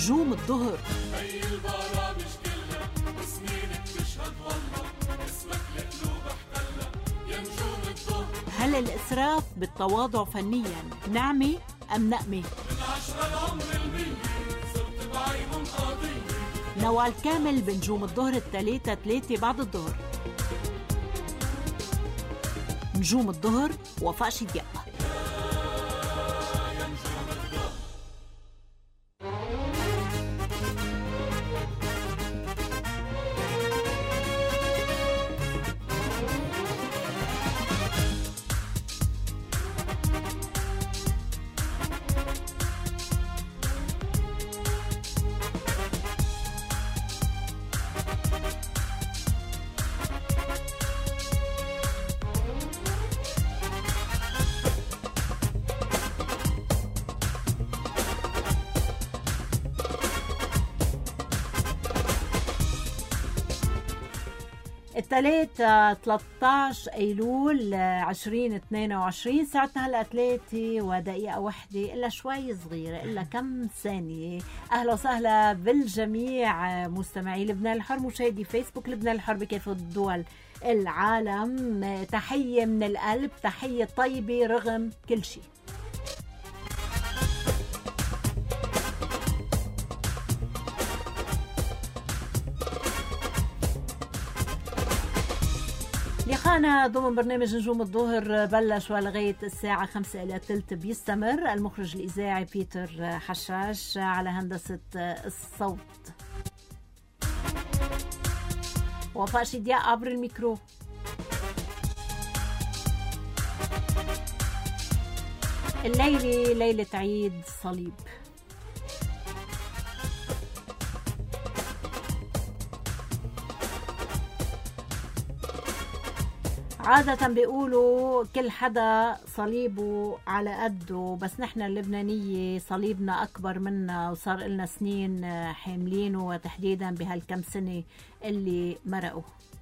نجوم الظهر. هي البرامج كلها وسنينك تشهد والله اسمك لقلوب احتلها يا نجوم الظهر. هل الإسراف بالتواضع فنيا نعمة أم نقمة؟ من 10 لعمر 100 صرت بعينهم قاضية. نوال كامل بنجوم الظهر 3 بعد الظهر. نجوم الظهر وفاء شديق. الثلاث 13 أيلول 2022. ساعتنا هلا 3:01 إلا شوي صغيرة، إلا كم ثانية. أهلا وسهلا بالجميع مستمعي لبنان الحر، مشاهدي فيسبوك لبنان الحر بكافة دول العالم. تحية من القلب، تحية طيبة رغم كل شيء. لقاءنا ضمن برنامج نجوم الظهر بلش ولغاية الساعة 5:15 بيستمر. المخرج الإذاعي بيتر حشاش، على هندسة الصوت وفاء شديق عبر الميكرو. الليلة ليلة عيد صليب. عادة بيقولوا كل حدا صليبه على قده، بس نحن اللبنانية صليبنا أكبر منا، وصار لنا سنين حاملينه، وتحديدا بهالكم سنة اللي مرقوا.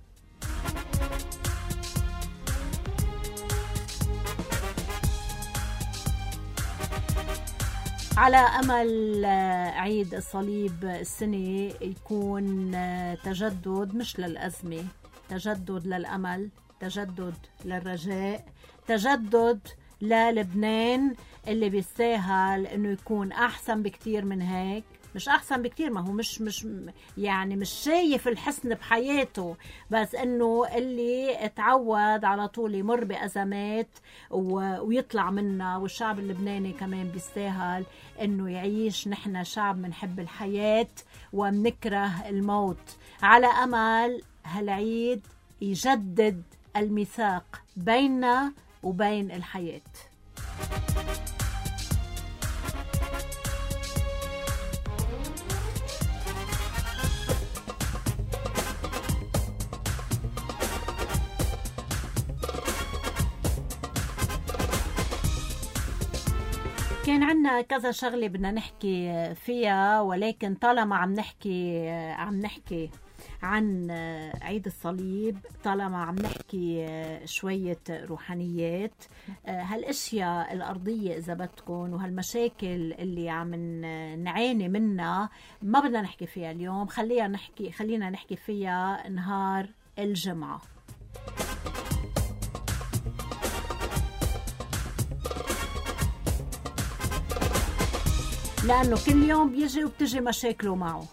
على أمل عيد الصليب السنة يكون تجدد مش للأزمة، تجدد للأمل، تجدد للرجاء، تجدد للبنان اللي بيستاهل انه يكون احسن بكتير من هيك. مش احسن بكتير، ما هو مش يعني مش شايف الحسن بحياته، بس انه اللي اتعود على طول يمر بازمات ويطلع منها. والشعب اللبناني كمان بيستاهل انه يعيش. نحن شعب منحب الحياة ومنكره الموت. على امل هالعيد يجدد الميثاق بيننا وبين الحياة. كان عنا كذا شغلة بدنا نحكي فيها، ولكن طالما عم نحكي عن عيد الصليب، طالما عم نحكي شوية روحانيات، هالاشياء الارضية اذا بدكم وهالمشاكل اللي عم نعاني منها ما بدنا نحكي فيها اليوم. خلينا نحكي فيها نهار الجمعة. لانه كل يوم بيجي وبتجي مشاكله معه.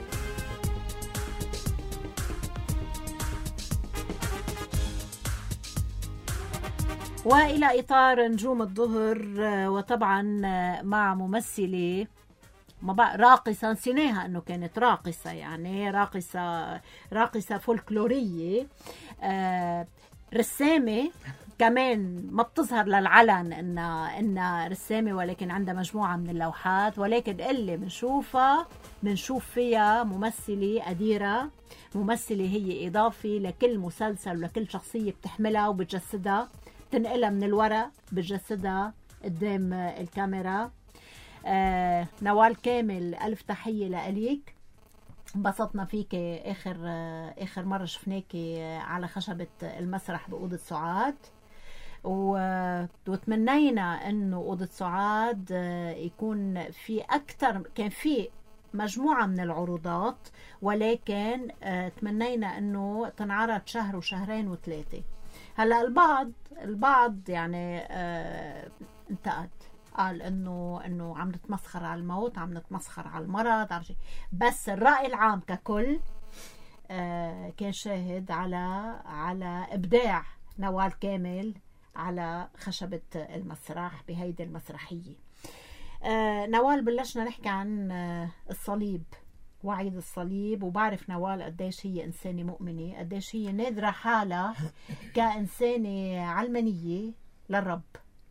وإلى إطار نجوم الظهر، وطبعا مع ممثلة راقصة، نسيناها أنه كانت راقصة، يعني راقصة فولكلورية، رسامة كمان ما بتظهر للعلن إنها رسامة، ولكن عندها مجموعة من اللوحات. ولكن اللي بنشوف فيها ممثلة قديرة، ممثلة هي إضافي لكل مسلسل ولكل شخصية بتحملها وبتجسدها، تنقلها من الوراء بتجسدها قدام الكاميرا. نوال كامل، ألف تحية لأليك. انبسطنا فيك آخر مرة شفناك على خشبة المسرح بأوضة سعاد، وتمنينا انه أوضة سعاد يكون في أكتر، كان في مجموعة من العروضات، ولكن تمنينا انه تنعرض شهر وشهرين وثلاثة. هلا البعض يعني انتقد، قال انه عم نتمسخر على الموت، عم نتمسخر على المرض، عم شيء. بس الرأي العام ككل كان شاهد على ابداع نوال كامل على خشبة المسرح بهيدي المسرحية. نوال بلشنا نحكي عن الصليب وعيد الصليب، وبعرف نوال قديش هي إنسانة مؤمنة، قديش هي نادرة حالها كإنسانة علمانية للرب.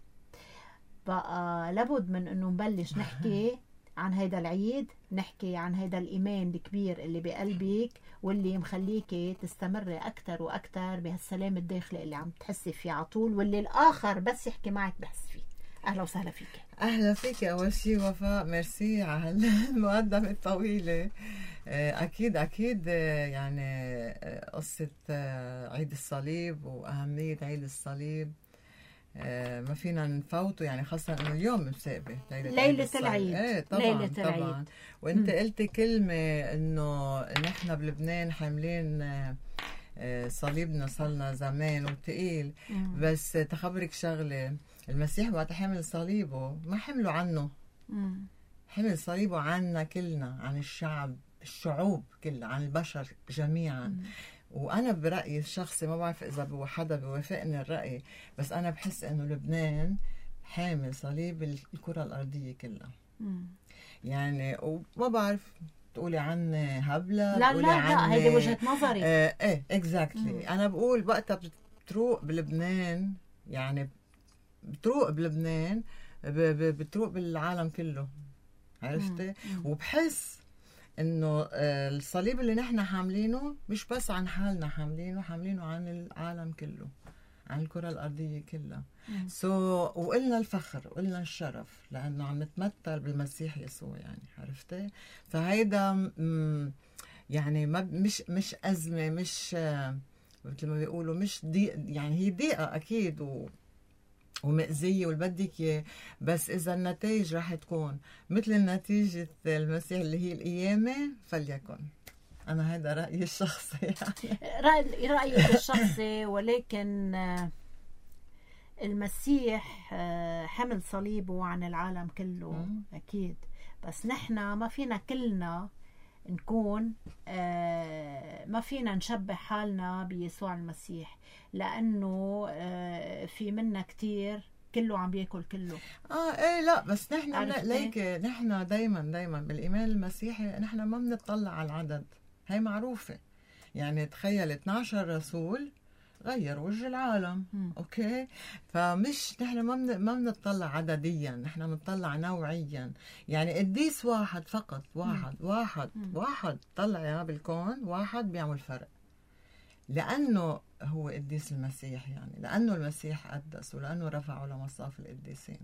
بقى لابد من أنه نبلش نحكي عن هيدا العيد، نحكي عن هيدا الإيمان الكبير اللي بقلبك واللي مخليكي تستمري أكتر وأكتر بهالسلام الداخلي اللي عم تحسي فيه على طول، واللي الآخر بس يحكي معك بحس فيه. أهلا وسهلا فيك. أهلا فيك أول شيء وفاء، ميرسي على المقدمة الطويلة. أكيد يعني قصة عيد الصليب وأهمية عيد الصليب ما فينا نفوته، يعني خاصة إنه اليوم مسابة ليلة العيد. إيه طبعا طبعا. وأنت قلتي كلمة إنه نحن بلبنان حاملين صليبنا صلنا زمان وتقيل. بس تخبرك شغلة، المسيح وقت حمل صليبه ما حمله عنه، حمل صليبه عنا كلنا، عن الشعوب كلها، عن البشر جميعا. وأنا برأيي الشخصي، ما بعرف إذا حدا بيوافقني الرأي، بس أنا بحس إنه لبنان حامل صليب الكرة الأرضية كلها. يعني وما بعرف تقولي عن هبلة، لا هيدي وجهة نظري. ايه اكزاكتلي. انا بقول وقتها بتروق بلبنان، يعني بتروق بلبنان بتروق بالعالم كله، عرفتي؟ وبحس انه الصليب اللي نحن حاملينه مش بس عن حالنا، حاملينه عن العالم كله، عن الكرة الأرضية كلها. وقلنا الفخر وقلنا الشرف لأنه عم نتمثل بالمسيح يسوع، يعني عرفتي؟ فهيدا يعني مش أزمة، مش مثل ما بيقولوا مش ضيق، يعني هي ضيقة أكيد ومأزية والبدك إياه، بس إذا النتائج راح تكون مثل نتيجة المسيح اللي هي القيامة فليكن. أنا هذا رأيي الشخصي يعني. رأيك الشخصي، ولكن المسيح حمل صليبه عن العالم كله أكيد. بس نحن ما فينا كلنا نكون ما فينا نشبه حالنا بيسوع المسيح، لأنه في منا كتير كله عم بياكل كله. ايه لا، بس نحن ليك نحن دايما بالإيمان المسيحي نحن ما بنطلع على العدد، هي معروفة. يعني تخيل 12 رسول غير وجه العالم. اوكي، فمش نحن ما بنطلع عدديا، نحن بنطلع نوعيا. يعني قديس واحد فقط، واحد طلع بالكون، واحد بيعمل فرق، لأنه هو قديس المسيح، يعني لأنه المسيح قدس ولأنه رفعه لمصاف القديسين.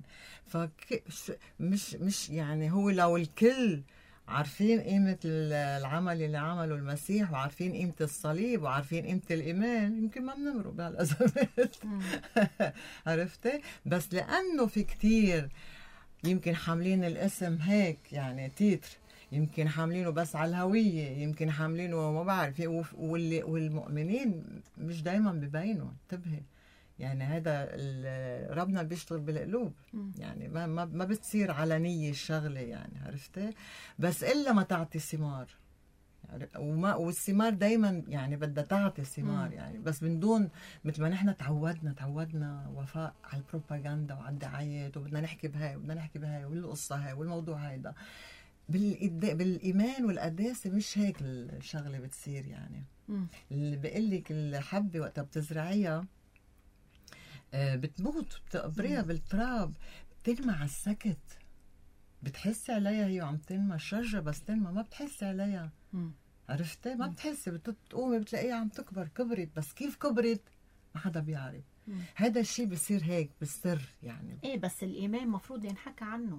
مش يعني هو لو الكل عارفين قيمة العمل اللي عمله المسيح، وعارفين قيمة الصليب، وعارفين قيمة الإيمان، يمكن ما بنمرق بهالأزمات. عرفتي؟ بس لأنه في كتير يمكن حاملين الاسم هيك، يعني تيتر، يمكن حاملينه بس على الهوية، يمكن حاملينه ما بعرف، والمؤمنين مش دايما ببينوا. انتبهي، يعني هذا ربنا بيشتغل بالقلوب، يعني ما بتصير علنية الشغلة، يعني عرفتي؟ بس إلا ما تعطي ثمار، والثمار دايما يعني بدها تعطي ثمار، يعني بس من دون مثل ما نحن تعودنا وفاء على البروباغندا وعلى الدعايات، وبدنا نحكي بهاي والقصة هاي والموضوع هيدا. بالإيمان والقداسة مش هيك الشغلة بتصير. يعني اللي بقول لك الحبة وقتها بتزرعيها بتموت، بتقبريها بالتراب، بتنمى على السكت، بتحسي عليها هي عم تنمى. الشجرة بس تنمى ما بتحسي عليها، عرفتي؟ ما بتحسي، بتقومي بتلاقيها عم تكبر، كبرت، بس كيف كبرت ما حدا بيعرف. هذا الشيء بصير هيك بالسر يعني. ايه بس الإيمان مفروض ينحكى عنه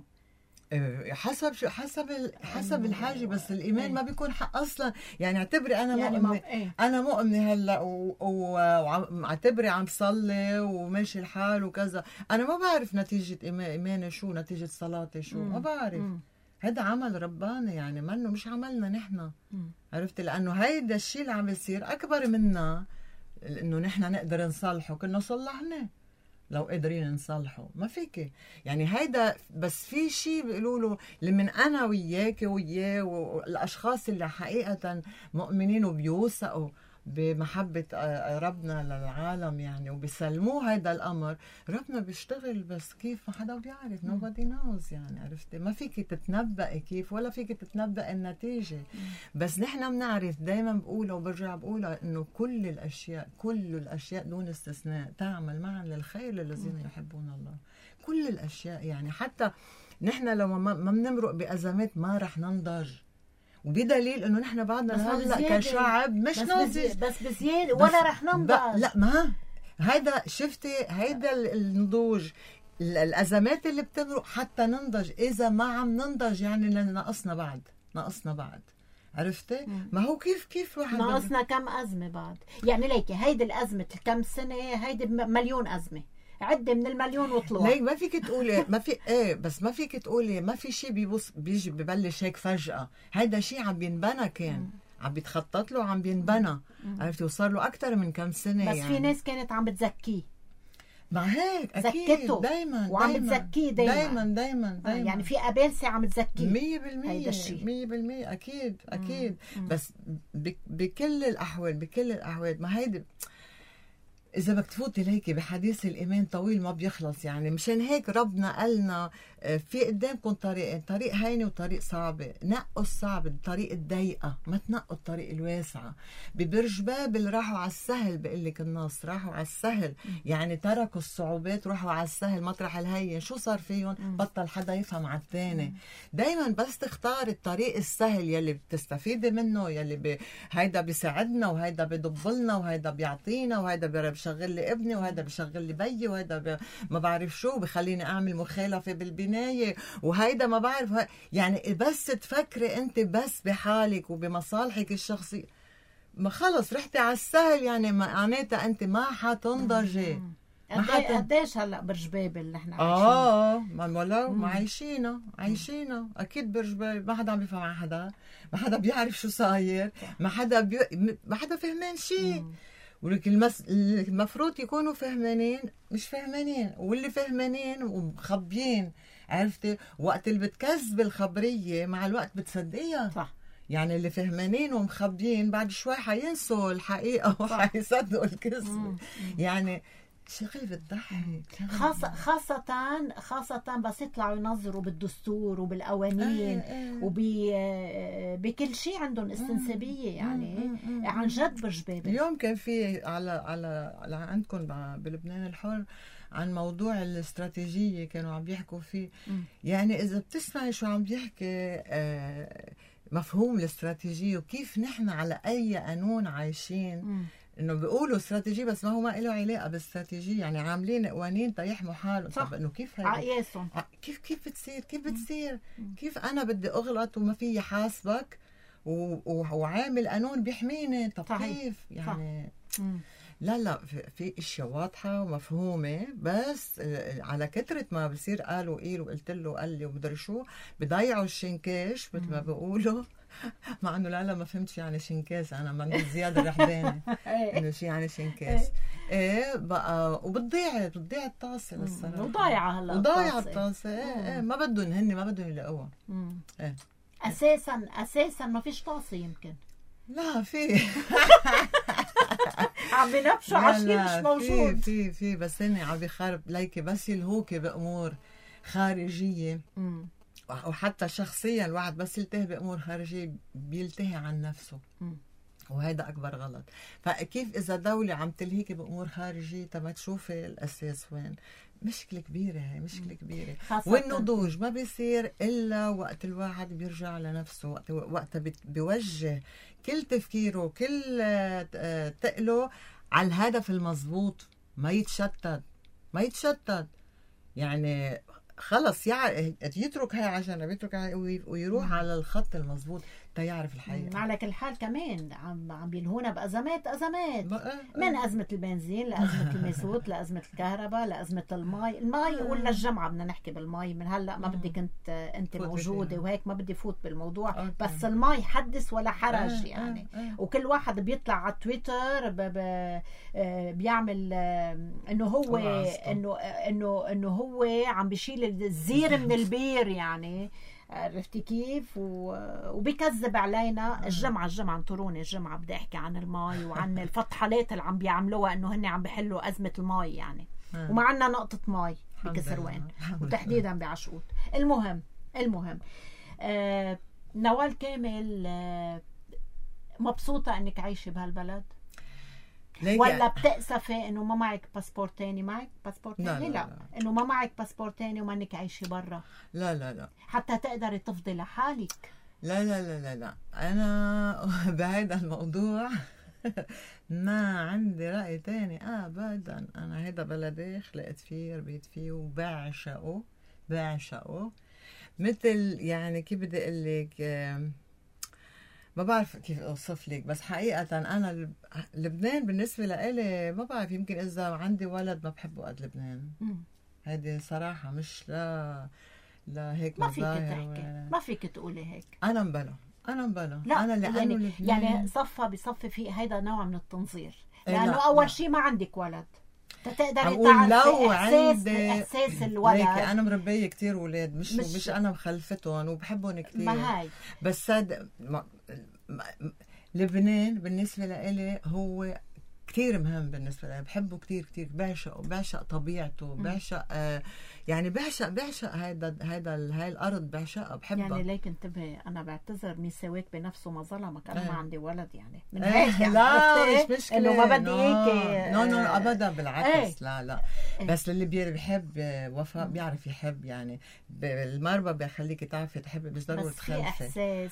حسب الحاجة، بس الإيمان ما بيكون حق أصلا. يعني اعتبري أنا يعني مؤمنة، أنا مؤمنة هلأ واعتبري عم صلي وماشي الحال وكذا، أنا ما بعرف نتيجة إيماني شو، نتيجة صلاتي شو، ما بعرف. هذا عمل رباني يعني، منه مش عملنا نحن. عرفت؟ لانه هيدا الشيء اللي عم بيصير اكبر منا، انه نحن نقدر نصلحه كنا صلحناه لو قادرين نصلحه. ما فيك يعني هيدا، بس في شيء بيقولوا له اللي من انا وياك وياه والاشخاص اللي حقيقه مؤمنين وبيوثقوا بمحبة ربنا للعالم يعني، وبيسلموه هيدا الأمر. ربنا بيشتغل، بس كيف ما حدا بيعرف. nobody knows يعني. عرفتي؟ ما فيك تتنبأي كيف، ولا فيك تتنبأ النتيجة. بس نحن بنعرف، دايما بقولها وبرجع بقولها، إنه كل الأشياء دون استثناء تعمل معا للخير للذين يحبون الله. كل الأشياء يعني، حتى نحن لو ما بنمرق بأزمات ما رح ننضج، وبدليل انه نحن بعدنا هلا كشعب مش ناضج، بس بزياده ولا رح ننضج. لا، ما هيدا شفتي، هيدا النضوج، الازمات اللي بتمرق حتى ننضج. اذا ما عم ننضج يعني ناقصنا بعد. عرفتي؟ ما هو كيف واحد ناقصنا كم ازمه بعد يعني. ليكي هيدي الازمه كم سنه، هيدي مليون ازمه، عدة من المليون وطلعوا. ليك ما فيك تقولي ما في بس ما فيك تقولي ما في شيء بيجي ببلش هيك فجأة. هيدا شيء عم بينبنى، كان عم بيتخطط له، عم بينبنى. عرفتي؟ وصار له أكثر من كم سنة بس يعني. في ناس كانت عم بتزكيه، مع هيك أكيد دايما وعم بتزكيه دايما. يعني في أبالسة عم تزكيه 100%. هيدا الشيء 100% أكيد. بس بكل الأحوال ما هيدي. إذا بدك تفوتي ليكي بحديث الإيمان طويل ما بيخلص يعني. مشان هيك ربنا قالنا في قدامكم طريقين، طريق هينة وطريق صعبة. نقوا الصعب، الطريق الضيقة، ما تنقوا الطريق الواسعة. ببرج بابل راحوا على السهل، بقول لك النص راحوا على السهل يعني، تركوا الصعوبات راحوا على السهل مطرح الهين. شو صار فيهم؟ بطل حدا يفهم على الثاني. دايما بس تختار الطريق السهل يلي بتستفيدي منه، يلي هيدا بيساعدنا، وهيدا بيضبلنا، وهيدا بيعطينا، وهيدا بشغل لي ابني، وهيدا بشغل لي بيي، وهيدا ما بعرف شو بخليني اعمل مخالفه بالبنايه، وهيدا ما بعرف يعني. بس تفكري انت بس بحالك وبمصالحك الشخصيه، ما خلص رحتي على السهل يعني. معناتها انت ما حتنضجي. قديش هلا برج بابل نحن عايشين؟ ولو عايشينه اكيد برج بابل. ما حدا عم بيفهم على حدا، ما حدا بيعرف شو صاير، ما حدا فهمان شيء. ولكن المفروض يكونوا فهمانين، مش فهمانين، واللي فهمانين ومخبيين. عرفتي؟ وقت اللي بتكذب الخبرية مع الوقت بتصدقيها. صح. يعني اللي فهمانين ومخبيين بعد شوي حينسوا الحقيقة وحيصدقوا الكذب. يعني شغل بتضحك. خاصة بس يطلعوا ينظروا بالدستور وبالقوانين وبكل شيء عندهم استنسابية يعني. عن جد برج بابل. اليوم كان في على عندكم بلبنان الحر عن موضوع الاستراتيجية، كانوا عم بيحكوا فيه. يعني إذا بتسمعي شو عم بيحكي مفهوم الاستراتيجية، وكيف نحن على أي قانون عايشين. انه بيقولوا استراتيجيه، بس ما هو ما له علاقه بالاستراتيجيه يعني. عاملين قوانين تيحموا حالهم. طب انه كيف هي عقياسهم كيف بتصير كيف انا بدي اغلط وما في حاسبك وعامل قانون بيحميني؟ طب صحيح. كيف يعني؟ لا في اشياء واضحه ومفهومه، بس على كثره ما بصير قالوا وقلت له قال لي ومدري شو، بضيعوا الشنكاش مثل ما بيقولوا. مع انه لا ما فهمتش يعني شنكاس. انا ما زياده رحبانه انه شيء يعني شنكاس. بقى وبتضيع الطاسه للصراحه. وضايعه هلا الطاسه. ما بدهم يلاقوها. اساسا ما فيش طاسه يمكن. لا في عم بنبشوا عشان مش موجود. في بس هن عم بيخرب ليكي، بس يلهوكي بامور خارجيه. وحتى شخصيا الواحد بس يلتهي بأمور خارجية بيلتهي عن نفسه. وهذا أكبر غلط. فكيف إذا دولة عم تلهيكي بأمور خارجية تبى تشوفي الأساس وين؟ مشكلة كبيرة هي، مشكلة كبيرة. والنضوج ما بيصير إلا وقت الواحد بيرجع لنفسه، وقت بيوجه كل تفكيره كل تقله على الهدف المضبوط، ما يتشتت يعني. خلص يترك هاي على جنب، يترك هاي ويروح على الخط المضبوط تيعرف الحقيقة. على كل حال كمان عم بيلهونا بأزمات من أزمة البنزين لأزمة المازوت لأزمة الكهرباء لأزمة المي ولا الجمعة. بدنا نحكي بالمي من هلا، ما بدك انت موجودة وهيك ما بدي فوت بالموضوع. بس المي حدث ولا حرج يعني. وكل واحد بيطلع على تويتر بيعمل انه هو انه هو عم بيشيل الزير من البير يعني. عرفتي كيف؟ وبيكذب علينا. الجمعة انطروني الجمعة بدي احكي عن المي وعن الفطحلات اللي عم بيعملوها انه هن عم بيحلوا ازمة المي يعني. وما عنا نقطة مي بكسروان وتحديدا بعشقوت. المهم نوال كامل، مبسوطة انك عايشة بهالبلد ولا بتأسفي انه ما معك باسبور تاني؟ معك باسبور تاني؟ لا. انه ما معك باسبور تاني وما انك عايشة برا؟ لا حتى تقدري تفضي لحالك. لا انا بهذا الموضوع ما عندي رأي تاني ابدا. انا هيدا بلدي، خلقت فيه ربيت فيه وبعشقه مثل يعني كيف بدي اقول لك، ما بعرف كيف اوصف لك. بس حقيقة انا لبنان بالنسبة لإلي ما بعرف، يمكن اذا عندي ولد ما بحبه قد لبنان. هيدي صراحة مش لا هيك ما فيك تحكي، ما فيك تقولي هيك. انا مبلا لا انا لانه يعني بصفي في هيدا نوع من التنظير، لانه اول شيء ما عندك ولد تقدري تعرفي احساس الولد. انا مربيه كتير اولاد، مش انا مخلفتهم وبحبهم كتير. ما هاي بس لبنان بالنسبه لإلي هو كتير مهم بالنسبه لي، بحبه كتير بعشق طبيعته، بعشق يعني بعشق هاي الارض، بعشقها بحبها. يعني ليك انتبهي، انا بعتذر مين سواك بنفسه ما ظلمك. انا ما عندي ولد يعني من هيك يعني. لا مش مشكله، انه ما بدي هيك. نو ابدا بالعكس. لا بس اللي بيحب وفاء بيعرف يحب يعني. المربى بيخليك تعرفي تحبي، مش ضروري تخلفي.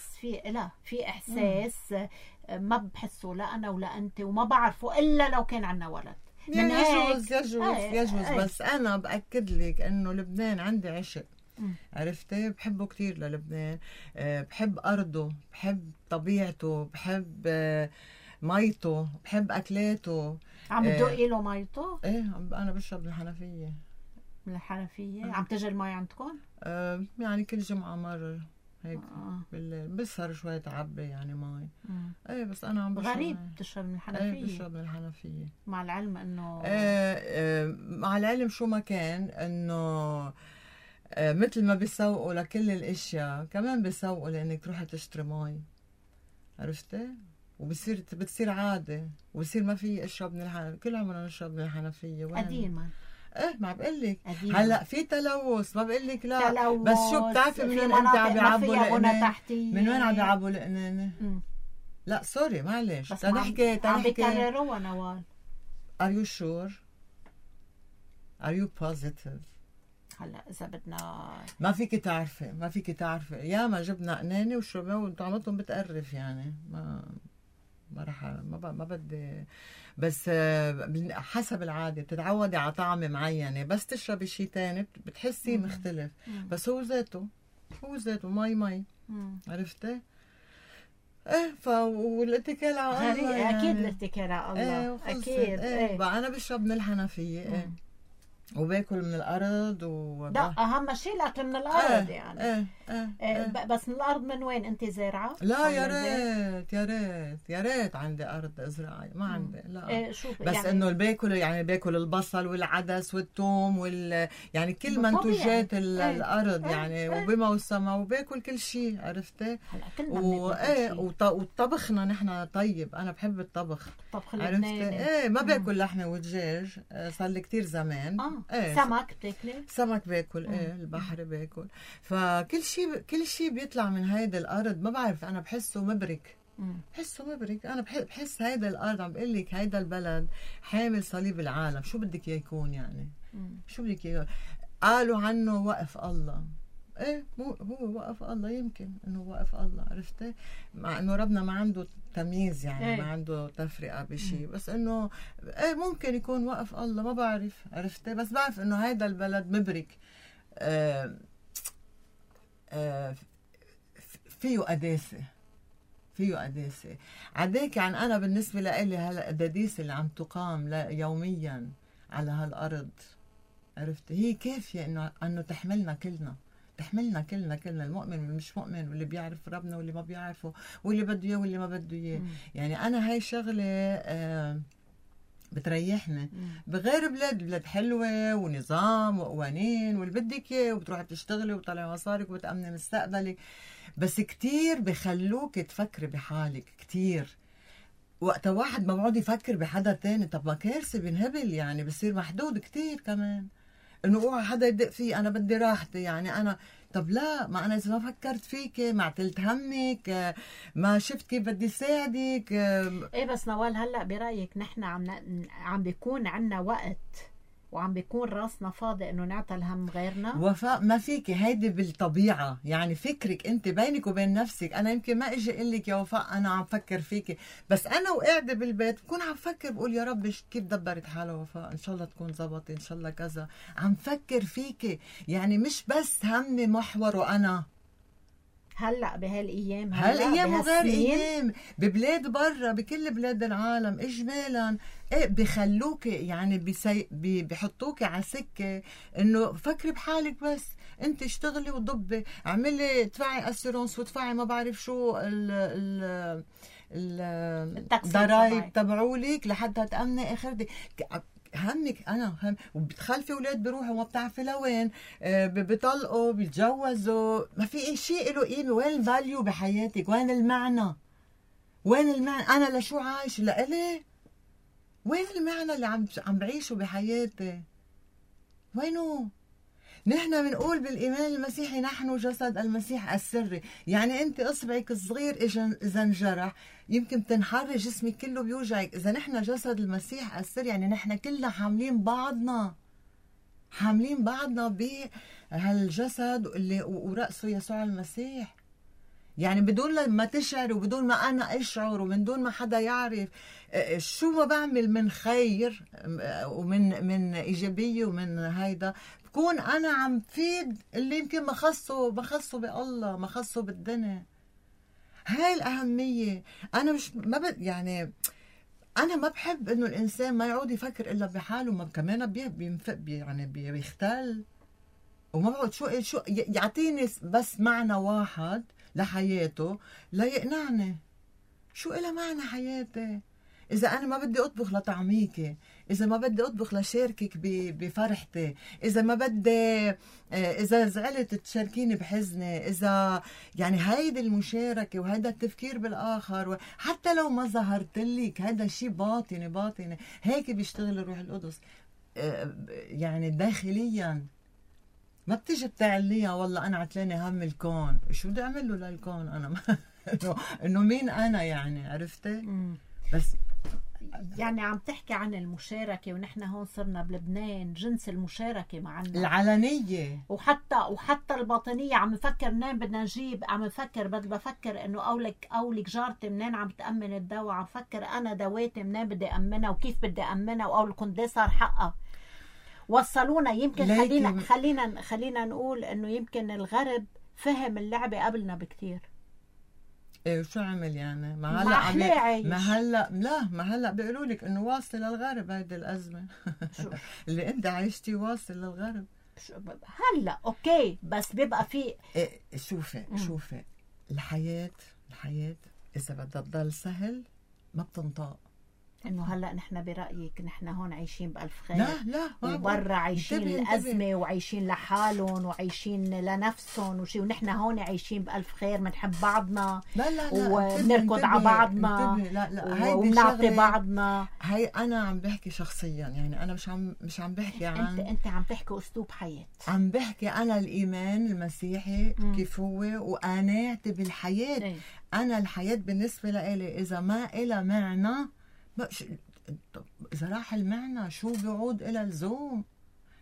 في احساس ما بحسه لا انا ولا انت وما بعرفه الا لو كان عنا ولد. من يجوز بس انا باكد لك انه لبنان عندي عشق. عرفتي؟ بحبه كتير للبنان. بحب ارضه، بحب طبيعته، بحب ميته، بحب اكلاته. عم تدوقي له ميته؟ ايه انا بشرب من الحنفيه. عم تجي المي عندكم؟ يعني كل جمعه مره هيك بالليل بسهر شوي تعبي يعني مي. ايه بس انا عم بشرب. غريب تشرب من الحنفيه. ايه بشرب من الحنفيه، مع العلم انه مع العلم شو ما كان انه مثل ما بيسوقوا لكل الاشياء كمان بيسوقوا لانك تروحي تشتري مي. عرفتي؟ بتصير عاده وبصير ما في اشرب من الحنفيه. كل عمرنا نشرب من الحنفيه. قديما ايه ما بقول لك هلا في تلوث، ما بقول لك لا تلوث. بس شو بتعرفي من وين انت عم بيعبوا القنينه؟ من وين عم بيعبوا القنينه؟ لا سوري معلش تنحكي عم بيكرروها نوال. Are you sure? Are you positive؟ هلا اذا بدنا ما فيك تعرفي يا ما جبنا قنينه وشربناه وطعمتهم بتقرف يعني. ما رح ما بدي. بس حسب العادة بتتعودي على طعمة معينة، بس تشربي شيء تاني بتحسيه مختلف. بس هو ذاته مي. عرفتي؟ ايه والاتكال على الله يعني. اكيد الاتكال على الله. اكيد. انا بشرب من الحنفية. وباكل من الارض لا اهم شيء الاكل من الارض يعني. بس من الارض من وين انت زارعه؟ لا يا ريت عندي ارض ازرع. ما عندي لا. بس يعني انه باكل البصل والعدس والثوم يعني كل منتوجات الارض يعني وبموسمها وباكل كل شيء. عرفتي؟ وطبخنا نحن طيب. انا بحب الطبخ عرفتي؟ ما باكل لحمه ودجاج صار لي كثير زمان. سمك بتاكلي؟ سمك باكل. البحر باكل. كل شيء بيطلع من هيدا الارض ما بعرف، انا بحسه مبرك. انا بحس هيدا الارض عم بقول لك هيدا البلد حامل صليب العالم. شو بدك اياه يكون يعني؟ شو بدك اياه؟ قالوا عنه وقف الله. هو وقف الله. يمكن انه وقف الله. عرفتي؟ مع انه ربنا ما عنده تمييز يعني. ما عنده تفرقه بشيء، بس انه ممكن يكون وقف الله. ما بعرف. عرفتي؟ بس بعرف انه هيدا البلد مبرك. آه، فيه قداسة، فيه قداسة. عداك يعني أنا بالنسبة لإلي هلا القداسة اللي عم تقام يوميا على هالأرض، عرفت، هي كافية إنه تحملنا كلنا، تحملنا كلنا المؤمن والمش مؤمن، واللي بيعرف ربنا واللي ما بيعرفه، واللي بده إياه واللي ما بده إياه. يعني أنا هاي شغلة بتريحني. بغير بلاد حلوة ونظام وقوانين واللي بدك إياه، وبتروحي بتشتغلي وطلعي مصارك وبتأمني مستقبلك، بس كتير بخلوك تفكري بحالك كتير. وقت واحد ما بقعد يفكر بحدا تاني، طب ما كارثة بنهبل، يعني بصير محدود كتير كمان، انه اوعى حدا يدق فيه، انا بدي راحتي. يعني انا طب لا، ما انا اذا ما فكرت فيك، ما عتلت همك، ما شفت كيف بدي ساعدك. ايه بس نوال، هلا برايك نحن عم بيكون عنا وقت وعم بيكون راسنا فاضي انه نعطل هم غيرنا؟ وفاء، ما فيك، هيدي بالطبيعه. يعني فكرك انت بينك وبين نفسك. انا يمكن ما اجي اقول لك يا وفاء انا عم فكر فيكي، بس انا وقاعده بالبيت بكون عم فكر، بقول يا رب كيف دبرت حالها وفاء، ان شاء الله تكون زبطت، ان شاء الله كذا، عم فكر فيكي. يعني مش بس همي محوره انا. هلا وغير ايام ببلاد برا، بكل بلاد العالم اجمالا، ايه بخلوك يعني بحطوك على سكه انه فكري بحالك بس. انت اشتغلي وضبي، اعملي، ادفعي اسيرونس وادفعي ما بعرف شو الضرايب تبعولك لحتى تامني اخرتك. همك انا هم، وبتخلفي اولاد بيروحوا وما بتعرفي لوين، بيطلقوا، بيتجوزوا، ما في شيء له قيمه. وين الفاليو بحياتك؟ وين المعنى؟ وين المعنى؟ انا لشو عايش؟ لإلي؟ وين المعنى اللي عم بعيشه بحياتي؟ وينه؟ نحن بنقول بالإيمان المسيحي نحن جسد المسيح السري. يعني أنت إصبعك الصغير إذا انجرح يمكن تنحر جسمك كله بيوجعك. إذا نحن جسد المسيح السري يعني نحن كلنا حاملين بعضنا بهالجسد اللي ورأسه يسوع المسيح. يعني بدون ما تشعر وبدون ما أنا أشعر ومن دون ما حدا يعرف شو ما بعمل من خير ومن إيجابية ومن هيدا، بكون أنا عم فيد اللي يمكن ما خصه بالله، ما خصه بالدنيا. هاي الأهمية. أنا يعني أنا ما بحب إنه الإنسان ما يعود يفكر إلا بحاله، ما كمان يعني بيختل، وما بقعد شو يعطيني بس معنى واحد لحياته لا يقنعني. شو إلها معنى حياتي إذا أنا ما بدي أطبخ لطعميكي، إذا ما بدي أطبخ لشاركك بفرحتي، إذا ما بدي، إذا زعلت تشاركيني بحزني، إذا يعني هيدي المشاركة وهيدا التفكير بالآخر، حتى لو ما ظهرت لك هذا شيء باطني. هيك بيشتغل الروح القدس يعني داخليا. ما بتيجي بتعليها والله أنا عتلاني هم الكون، شو بدي أعمل له للكون أنا؟ إنه مين أنا يعني، عرفتي؟ بس يعني عم تحكي عن المشاركة، ونحن هون صرنا بلبنان جنس المشاركة معنا العلنية، وحتى الباطنية. عم نفكر منين بدنا نجيب، عم نفكر بفكر انه اولك جارتي منين عم تأمن الدواء، عم فكر انا دواتي منين بدي أمنها وكيف بدي أمنها، واولك ده صار حقها. وصلونا يمكن خلينا نقول انه يمكن الغرب فهم اللعبة قبلنا بكتير. ايه شو عمل يعني؟ ما هلا بيقولوا لك انه واصل للغرب هيدي الازمه. اللي انت عايشتي واصل للغرب هلا. اوكي، بس بيبقى في شوفي الحياه اذا بدها تضل سهل ما بتنطق. انه هلا نحن برايك نحن هون عايشين بألف خير؟ لا وبرا عايشين الازمه وعايشين لحالهم وعايشين لنفسهم وشي، ونحن هون عايشين بألف خير، بنحب بعضنا. لا وبنركض على بعضنا. لا وبنعطي بعضنا. هي انا عم بحكي شخصيا، يعني انا مش عم بحكي عن انت عم تحكي اسلوب حياه. عم بحكي انا الايمان المسيحي كيف هو وقناعتي بالحياه. انا الحياه بالنسبه لي اذا ما إلها معنى، إذا راح المعنى شو بيعود إلى لزوم؟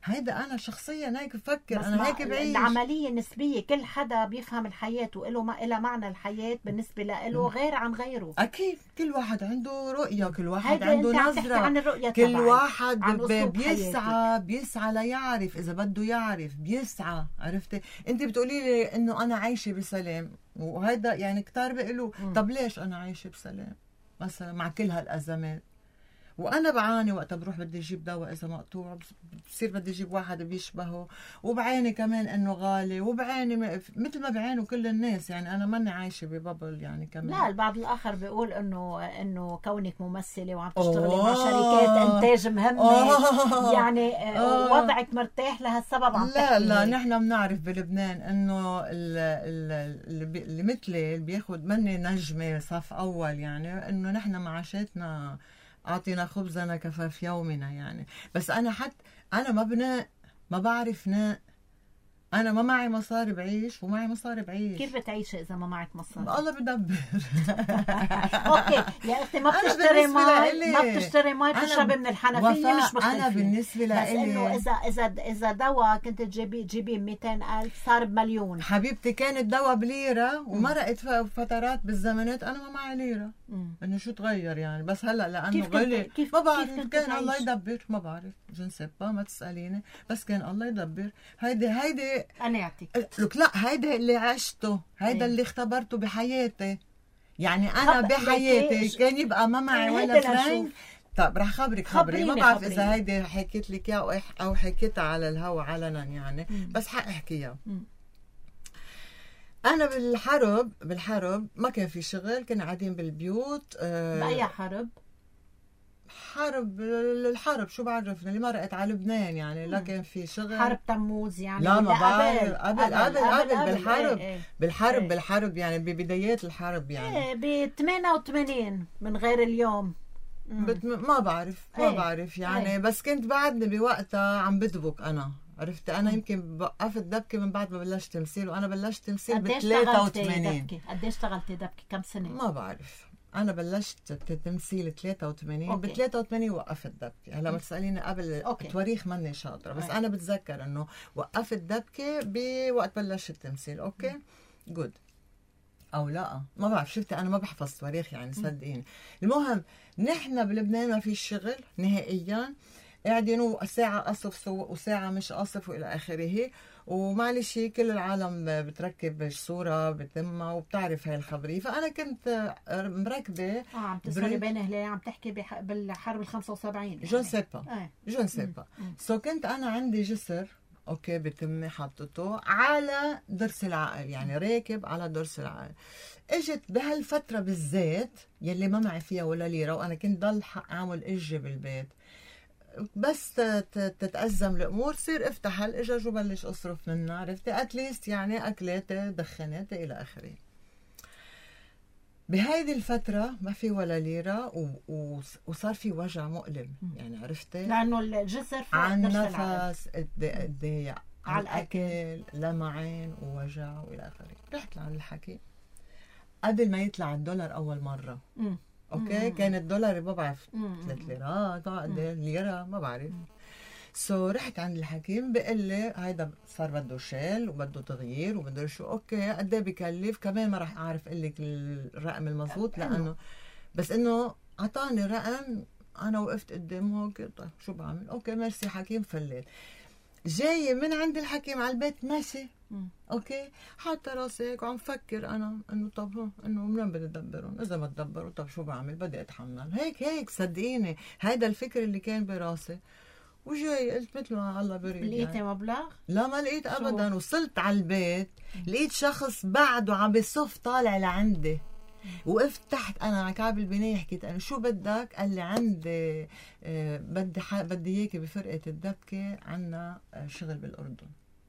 هيدا انا شخصيا هيك بفكر، بس انا هيك بعيش. العملية نسبية، كل حدا بيفهم الحياة وإله إلها معنى الحياة بالنسبة له غير عن غيره. اكيد كل واحد عنده رؤية، كل واحد هيدا عنده انت عم تحكي نظرة، عن الرؤية كل تبعك، واحد عن أسلوب بيسعى ليعرف، اذا بده يعرف بيسعى. عرفتي؟ انت بتقولي لي انه انا عايشة بسلام، وهيدا يعني كتار بيقولوا طب ليش انا عايشة بسلام مثلا مع كل هالازمات؟ وانا بعاني وقتها بروح بدي اجيب دواء اذا مقطوع، بصير بدي اجيب واحد بيشبهه، وبعاني كمان انه غالي، وبعاني مثل ما بعانوا كل الناس. يعني انا ماني عايشه ببابل يعني كمان. لا، البعض الاخر بيقول انه كونك ممثله وعم تشتغلي مع شركات انتاج مهمه يعني وضعك مرتاح لهالسبب عم تحكي. لا نحن بنعرف بلبنان انه اللي مثلي اللي بياخذ مني نجمه صف اول، يعني انه نحن معاشاتنا أعطينا خبزنا كفاف يومنا يعني. بس أنا أنا ما بعرف ناء. أنا ما معي مصاري بعيش ومعي مصاري بعيش. كيف بتعيشي إذا ما معك مصاري؟ الله بدبر. أوكي يا أختي، ما بتشتري مي بتشربي من الحنفية، مش مختلفة. أنا بالنسبة لإلي بس إنه إذا دواء كنت تجيبيه 200,000 صار ب1,000,000. حبيبتي كانت دواء بليرة ومرقت فترات بالزمانات أنا ما معي ليرة. إنه شو تغير يعني؟ بس هلا لأنه غلي ما بعرف، كان الله يدبر. ما بعرف جنسبا، ما تسأليني، بس كان الله يدبر. هيدي قناعتك. لك لا، هيدا اللي عشته، هيدا اللي اختبرته بحياتي. يعني أنا بحياتي كان يبقى ما معي ولا فرنك. طب رح خبري ما بعرف إذا هيدي حكيت لك إياها أو حكيتها على الهوا علنا يعني، بس حأحكيها. أنا بالحرب ما كان في شغل، كنا قاعدين بالبيوت. بأي حرب؟ الحرب شو بعرفنا اللي مرقت على لبنان يعني. لا كان في شغل. حرب تموز يعني؟ لا ما بعرف. قبل بالحرب. إيه. بالحرب يعني ببدايات الحرب يعني. ب88 من غير اليوم. ما بعرف يعني. بس كنت بعدني بوقتها عم بدبك أنا. عرفت أنا يمكن وقفت دبكة من بعد ما بلشت تمثيل، وأنا بلشت تمثيل ب83. قديش اشتغلتي دبكة؟ كم سنة؟ ما بعرف. أنا بلشت تمثيل 83. ب83 وقفت دبكة. هلا ما تسأليني قبل التواريخ ماني شاطرة، بس أنا بتذكر إنه وقفت دبكة بوقت بلشت التمثيل. أوكي جود أو لا ما بعرف. شفتي أنا ما بحفظ تواريخ يعني صدقيني. المهم نحن بلبنان ما في شغل نهائيا، قاعدين ساعة قصف وساعة مش قصف وإلى آخره. ومعلش كل العالم بتركب صورة بتمها وبتعرف هاي الخبرية. فأنا كنت مركبة. عم تسألي بين أهلي، عم تحكي بالحرب 75. جون سيبا. سو كنت أنا عندي جسر أوكي بتمي حطته على ضرس العقل، يعني راكب على ضرس العقل. اجت بهالفترة بالذات يلي ما معي فيها ولا ليرة، وأنا كنت ضل أعمل إجي بالبيت. بس تتأزم الأمور صير افتح هالإجج وبلش أصرف منها. عرفتي أتليست يعني أكلاتي دخناتي إلى آخره. بهيدي الفترة ما في ولا ليرة وصار في وجع مؤلم يعني. عرفتي لأنه الجسر عن نفس الضيق، على الأكل، لمعين ووجع وإلى آخره. رحت لعند الحكي قبل ما يطلع الدولار أول مرة. اوكي كان الدولار ما بعرف 3 ليرات قد ليره ما بعرف. رحت عند الحكيم بقول لي هيدا صار بده شيل وبده تغيير وبده شو. اوكي قد ايه بكلف كمان ما راح اعرف اقول لك الرقم المضبوط لانه بس انه اعطاني رقم. انا وقفت قدامه هيك طيب شو بعمل؟ اوكي ميرسي حكيم. فليت جاي من عند الحكيم على البيت ماشي اوكي حاطه راسي هيك وعم فكر انا انه طب انه منين بدي ادبرهم؟ اذا ما تدبروا طب شو بعمل؟ بدي اتحمل هيك صدقيني. هيدا الفكر اللي كان براسي. وجاي قلت مثل ما الله بريد. لقيتي يعني مبلغ؟ لا ما لقيت ابدا. وصلت على البيت لقيت شخص بعده عم بصف طالع لعندي. وقفت تحت انا على كعب البنايه حكيت انا شو بدك؟ قال لي عندي بدي اياكي بفرقه الدبكه، عنا شغل بالاردن.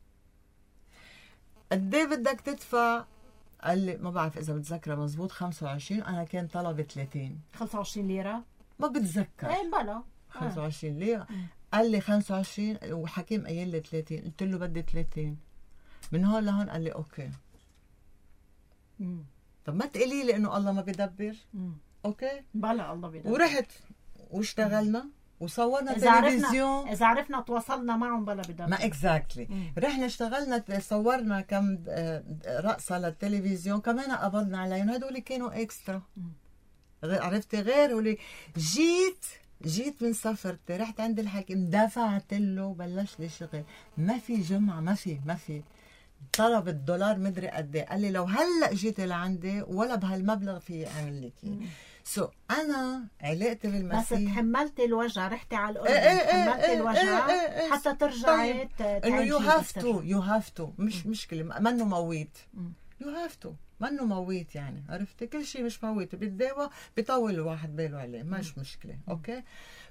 قد ايه بدك تدفع؟ قال لي ما بعرف اذا بتذكر مزبوط 25. انا كان طلبي 30. 25 ليره ما بتذكر. ايه بلا 25 ليره. قال لي 25 وحكيم قايل لي 30. قلت له بدي 30. من هون لهون قال لي اوكي. طب ما تقولي لي انه الله ما بيدبر؟ اوكي بلا الله بيدبر. ورحت واشتغلنا وصورنا اذا تلفزيون. اذا عرفنا تواصلنا معهم بلا بدنا ما اكزاكتلي رحنا اشتغلنا صورنا كم رقصه للتلفزيون كمان قبضنا عليهم. هدول كانوا اكسترا. عرفتي غير ولي جيت من سفرتي رحت عند الحكيم دفعت له بلش لي شغل. ما في جمعه ما في طلب الدولار مدري قد ايه. قال لي لو هلا جيتي لعندي ولا بهالمبلغ في اعمل لك اياه. انا علاقتي بالمسيح بس تحملتي الوجع. رحتي على الأردن تحملتي الوجع حتى ترجعي انه يو هاف تو مش مشكله منه مويت. يو هاف تو منه مويت يعني. عرفتي كل شيء مش مويت بالدواء بيطول الواحد باله عليه مش مشكله. اوكي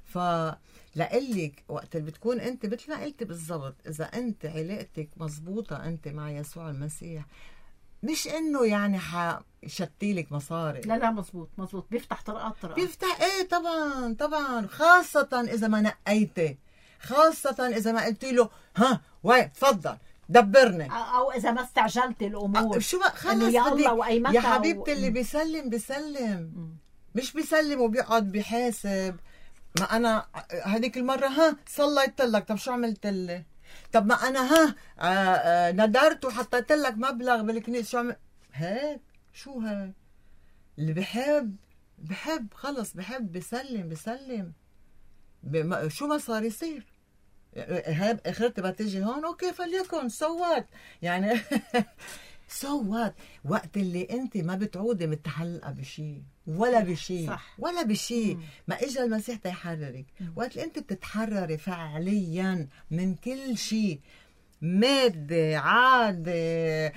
لقلك وقت اللي بتكون انت مثل ما قلتي بالضبط اذا انت علاقتك مزبوطه انت مع يسوع المسيح مش انه يعني حشتيلك مصاري. لا مزبوط بيفتح طرقات بيفتح. ايه طبعا خاصه اذا ما نقيتي، خاصه اذا ما قلتي له ها وين تفضل دبرني، او اذا ما استعجلتي الامور. شو بقى خلص يا الله وايمتى يا حبيبتي اللي بيسلم مش بيسلم وبيقعد بيحاسب. ما انا هذيك المره صليت لك طب شو عملت لي؟ طب ما انا ندرت وحطيت لك مبلغ بالكنيسه شو عملت؟ هيك شو هيك؟ اللي بحب خلص بحب بيسلم شو ما صار يصير. اخرتي بتيجي هون اوكي فليكن سوات يعني سوات وقت اللي انت ما بتعودي متعلقه بشيء ولا بشيء ما اجى المسيح تيحررك. وقت اللي انت بتتحرري فعليا من كل شيء مادة عادة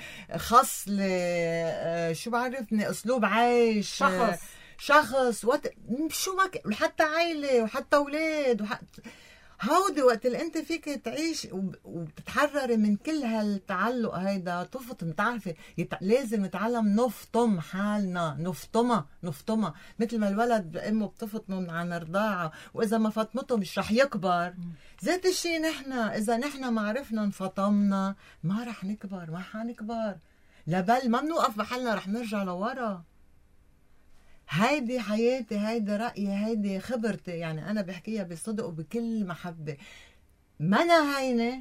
خصلة شو بعرفني اسلوب عيش شخص شو ما حتى عائلة وحتى اولاد هودي وقت اللي انت فيك تعيش وبتتحرري من كل هالتعلق هيدا تفطم. تعرفي لازم نتعلم نفطم حالنا نفطمها مثل ما الولد امه بتفطمه عن رضاعه واذا ما فطمته مش رح يكبر. ذات الشيء نحن اذا نحن ما عرفنا انفطمنا ما رح نكبر ما حنكبر لبل ما بنوقف بحالنا رح نرجع لورا. هيدي حياتي هيدي رأيي هيدي خبرتي يعني أنا بحكيها بصدق وبكل محبة. منا هينة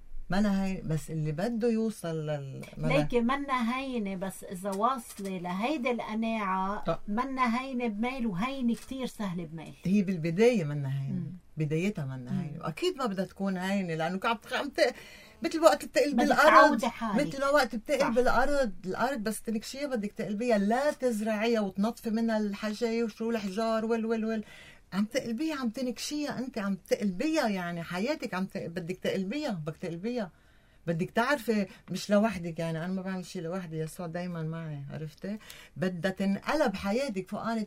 بس اللي بده يوصل ليكي منا هينة بس إذا واصلة لهيدي القناعة منا هينة بميل وهينة كتير سهلة بميل. هي بالبداية منا هينة بدايتها منا هينة وأكيد ما بدها تكون هينة لأنه مثل وقت بتقل بالارض مثل وقت بتقل بالارض الارض بس تنكشيها بدك تقلبيها لا تزرعيها وتنطفي منها الحشايه وشو الحجار وال عم تقلبيها عم تنكشيها انت عم تقلبيها يعني حياتك بدك تقلبيها بدك تعرفي مش لوحدك يعني انا ما بعمل شيء لوحدي يسوع دايما معي. عرفتي بدها تنقلب حياتك فوقانة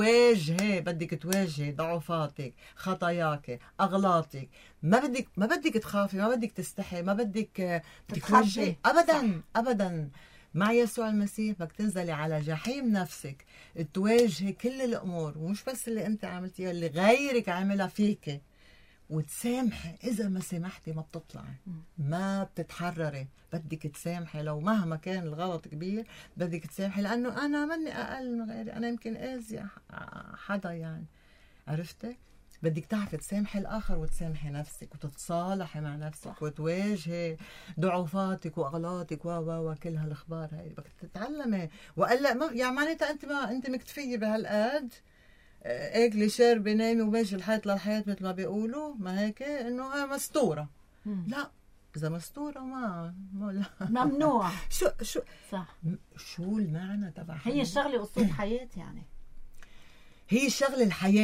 بدك تواجهي ضعفاتك خطاياك اغلاطك ما بدك تخافي ما بدك تستحي ما بدك تواجهي ابدا مع يسوع المسيح بدك تنزلي على جحيم نفسك تواجهي كل الامور ومش بس اللي انت عملتيها اللي غيرك عملها فيك وتسامحي. إذا ما سامحتي ما بتطلعي ما بتتحرري. بدك تسامحي لو مهما كان الغلط كبير بدك تسامحي لأنه أنا مني أقل من غيري أنا يمكن أذي حدا يعني. عرفتي بدك تعرفي تسامحي الآخر وتسامحي نفسك وتتصالحي مع نفسك وتواجهي ضعفاتك وأغلاطك وكل هالأخبار هاي بدك تتعلمي. وقال يعني معناتها أنت مكتفية بهالقد اكلي شربي نامي وماشي الحياة للحياة مثل ما بيقولوا ما هيك انه مستورة. لا اذا مستورة ما لا ممنوع. شو صح شو المعنى تبع هي الشغلة اسلوب حياة يعني هي الشغلة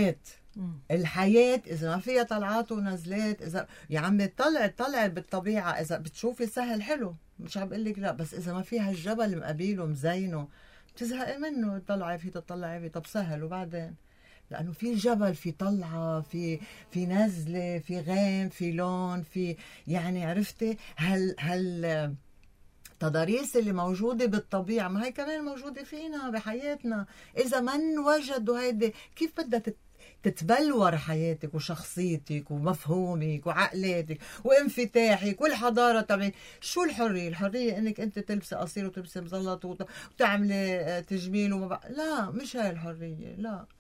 الحياة إذا ما فيها طلعات ونزلات إذا يا عمي طلع بالطبيعة إذا بتشوفي سهل حلو مش عم بقول لك لا بس إذا ما فيها الجبل مقابله مزينه بتزهقي منه تطلعي فيه طب سهل وبعدين لأنه في جبل في طلعة في نزلة في غيم في لون في يعني عرفتي هل تضاريس اللي موجودة بالطبيعة ما هي كمان موجودة فينا بحياتنا. إذا ما نوجدوا هيدي كيف بدها تتبلور حياتك وشخصيتك ومفهومك وعقلاتك وانفتاحك والحضارة تبعك. شو الحرية انك انت تلبسي قصير وتلبسي مزلط وتعملي تجميل لا مش هاي الحرية. لا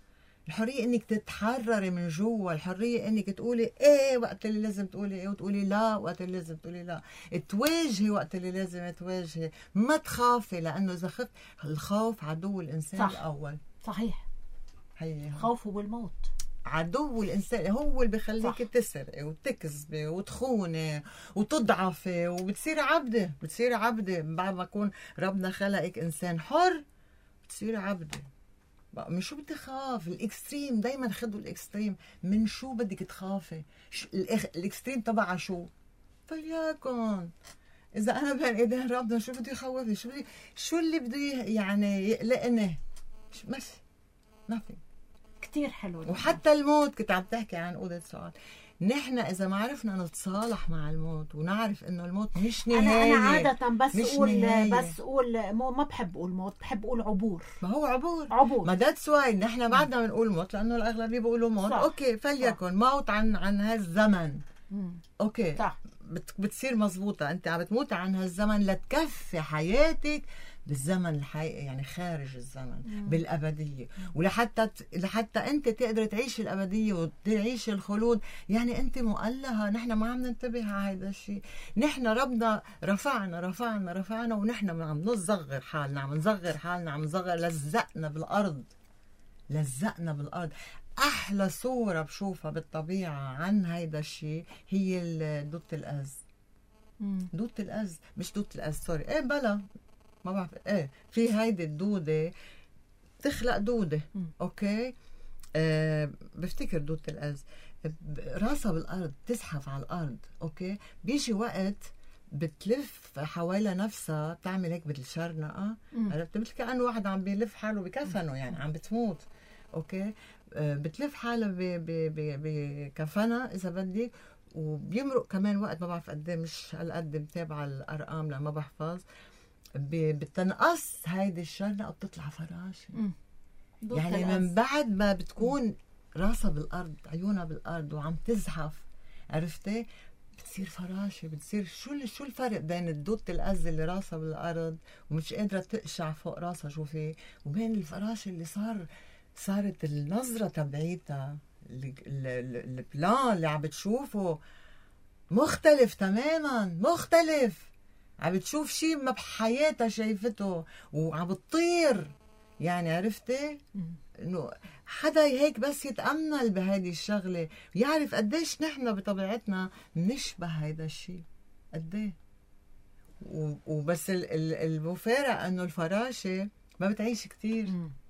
الحرية انك تتحرري من جوا، الحرية انك تقولي ايه وقت اللي لازم تقولي ايه، وتقولي لا وقت اللي لازم تقولي لا، تواجهي وقت اللي لازم تواجهي، ما تخافي، لانه اذا خفت الخوف عدو الانسان صح. الاول. صحيح. هي خوفه بالموت. عدو الانسان هو اللي بخليك صح. تسرقي وتكذبي وتخوني وتضعفي، وبتصيري عبده، بتصيري عبده بعد ما يكون ربنا خلقك انسان حر، بتصيري عبده. بقى من شو بدي خاف؟ الاكستريم دايما خدوا الاكستريم. من شو بدك تخافي؟ الاكستريم تبعها شو؟ فليكن اذا انا بين ايدين ربنا شو بده يخوفني؟ شو اللي بده يعني يقلقني؟ بس nothing. كتير حلو. وحتى الموت، كنت عم تحكي عن أوضة سؤال، نحن إذا ما عرفنا نتصالح مع الموت ونعرف إنه الموت مش نهاية. أنا عادة بس أقول ما بحب أقول موت، بحب أقول عبور. ما هو عبور. ما ذاتس واي نحن بعدنا بنقول موت، لأنه الأغلبية بيقولوا موت. صح. أوكي فليكن صح. موت عن هالزمن. أوكي صح. بتصير مزبوطة. أنت عم بتموت عن هالزمن لتكفي حياتك بالزمن الحقيقي، يعني خارج الزمن بالأبدية، ولحتى أنت تقدر تعيش الأبدية وتعيش الخلود. يعني أنت مؤلهة. نحن ما عم ننتبه على هذا الشيء. نحن ربنا رفعنا ونحن عم نصغر حالنا، عم نصغر لزقنا بالأرض. أحلى صورة بشوفها بالطبيعة عن هيدا الشيء هي دودة الأز. دودة الأز، مش دودة الأز، سوري، إيه بلا ما بعرف، إيه في هيدي الدودة تخلق دودة. أوكي، بفتكر دودة الأز راسها بالأرض، تزحف على الأرض. أوكي، بيجي وقت بتلف حوالي نفسها، بتعمل هيك بالشرنقة، عرفت؟ مثل كأنه واحد عم بيلف حاله بكفنه، يعني عم بتموت. أوكي، بتلف حالها بكفنها إذا بدك، وبيمرق كمان وقت ما بعرف قد ايه، مش هالقد متابعة الأرقام لما بحفظ. بتنقص هيدي الشرنقة وبتطلع فراشة. يعني من بعد ما بتكون راسها بالأرض، عيونها بالأرض وعم تزحف، عرفتي؟ بتصير فراشة. بتصير شو الفرق بين الدودة الأز اللي راسها بالأرض ومش قادرة تقشع فوق راسها شو فيه، وبين الفراشة اللي صارت النظرة تبعيتها، البلان اللي عم بتشوفه مختلف تماما، مختلف. عم بتشوف شيء ما بحياتها شايفته، وعم بتطير. يعني عرفتي انه حدا هيك بس يتأمل بهذه الشغلة يعرف قديش نحن بطبيعتنا نشبه هيدا الشيء قديه. وبس المفارقة انه الفراشة ما بتعيش كتير.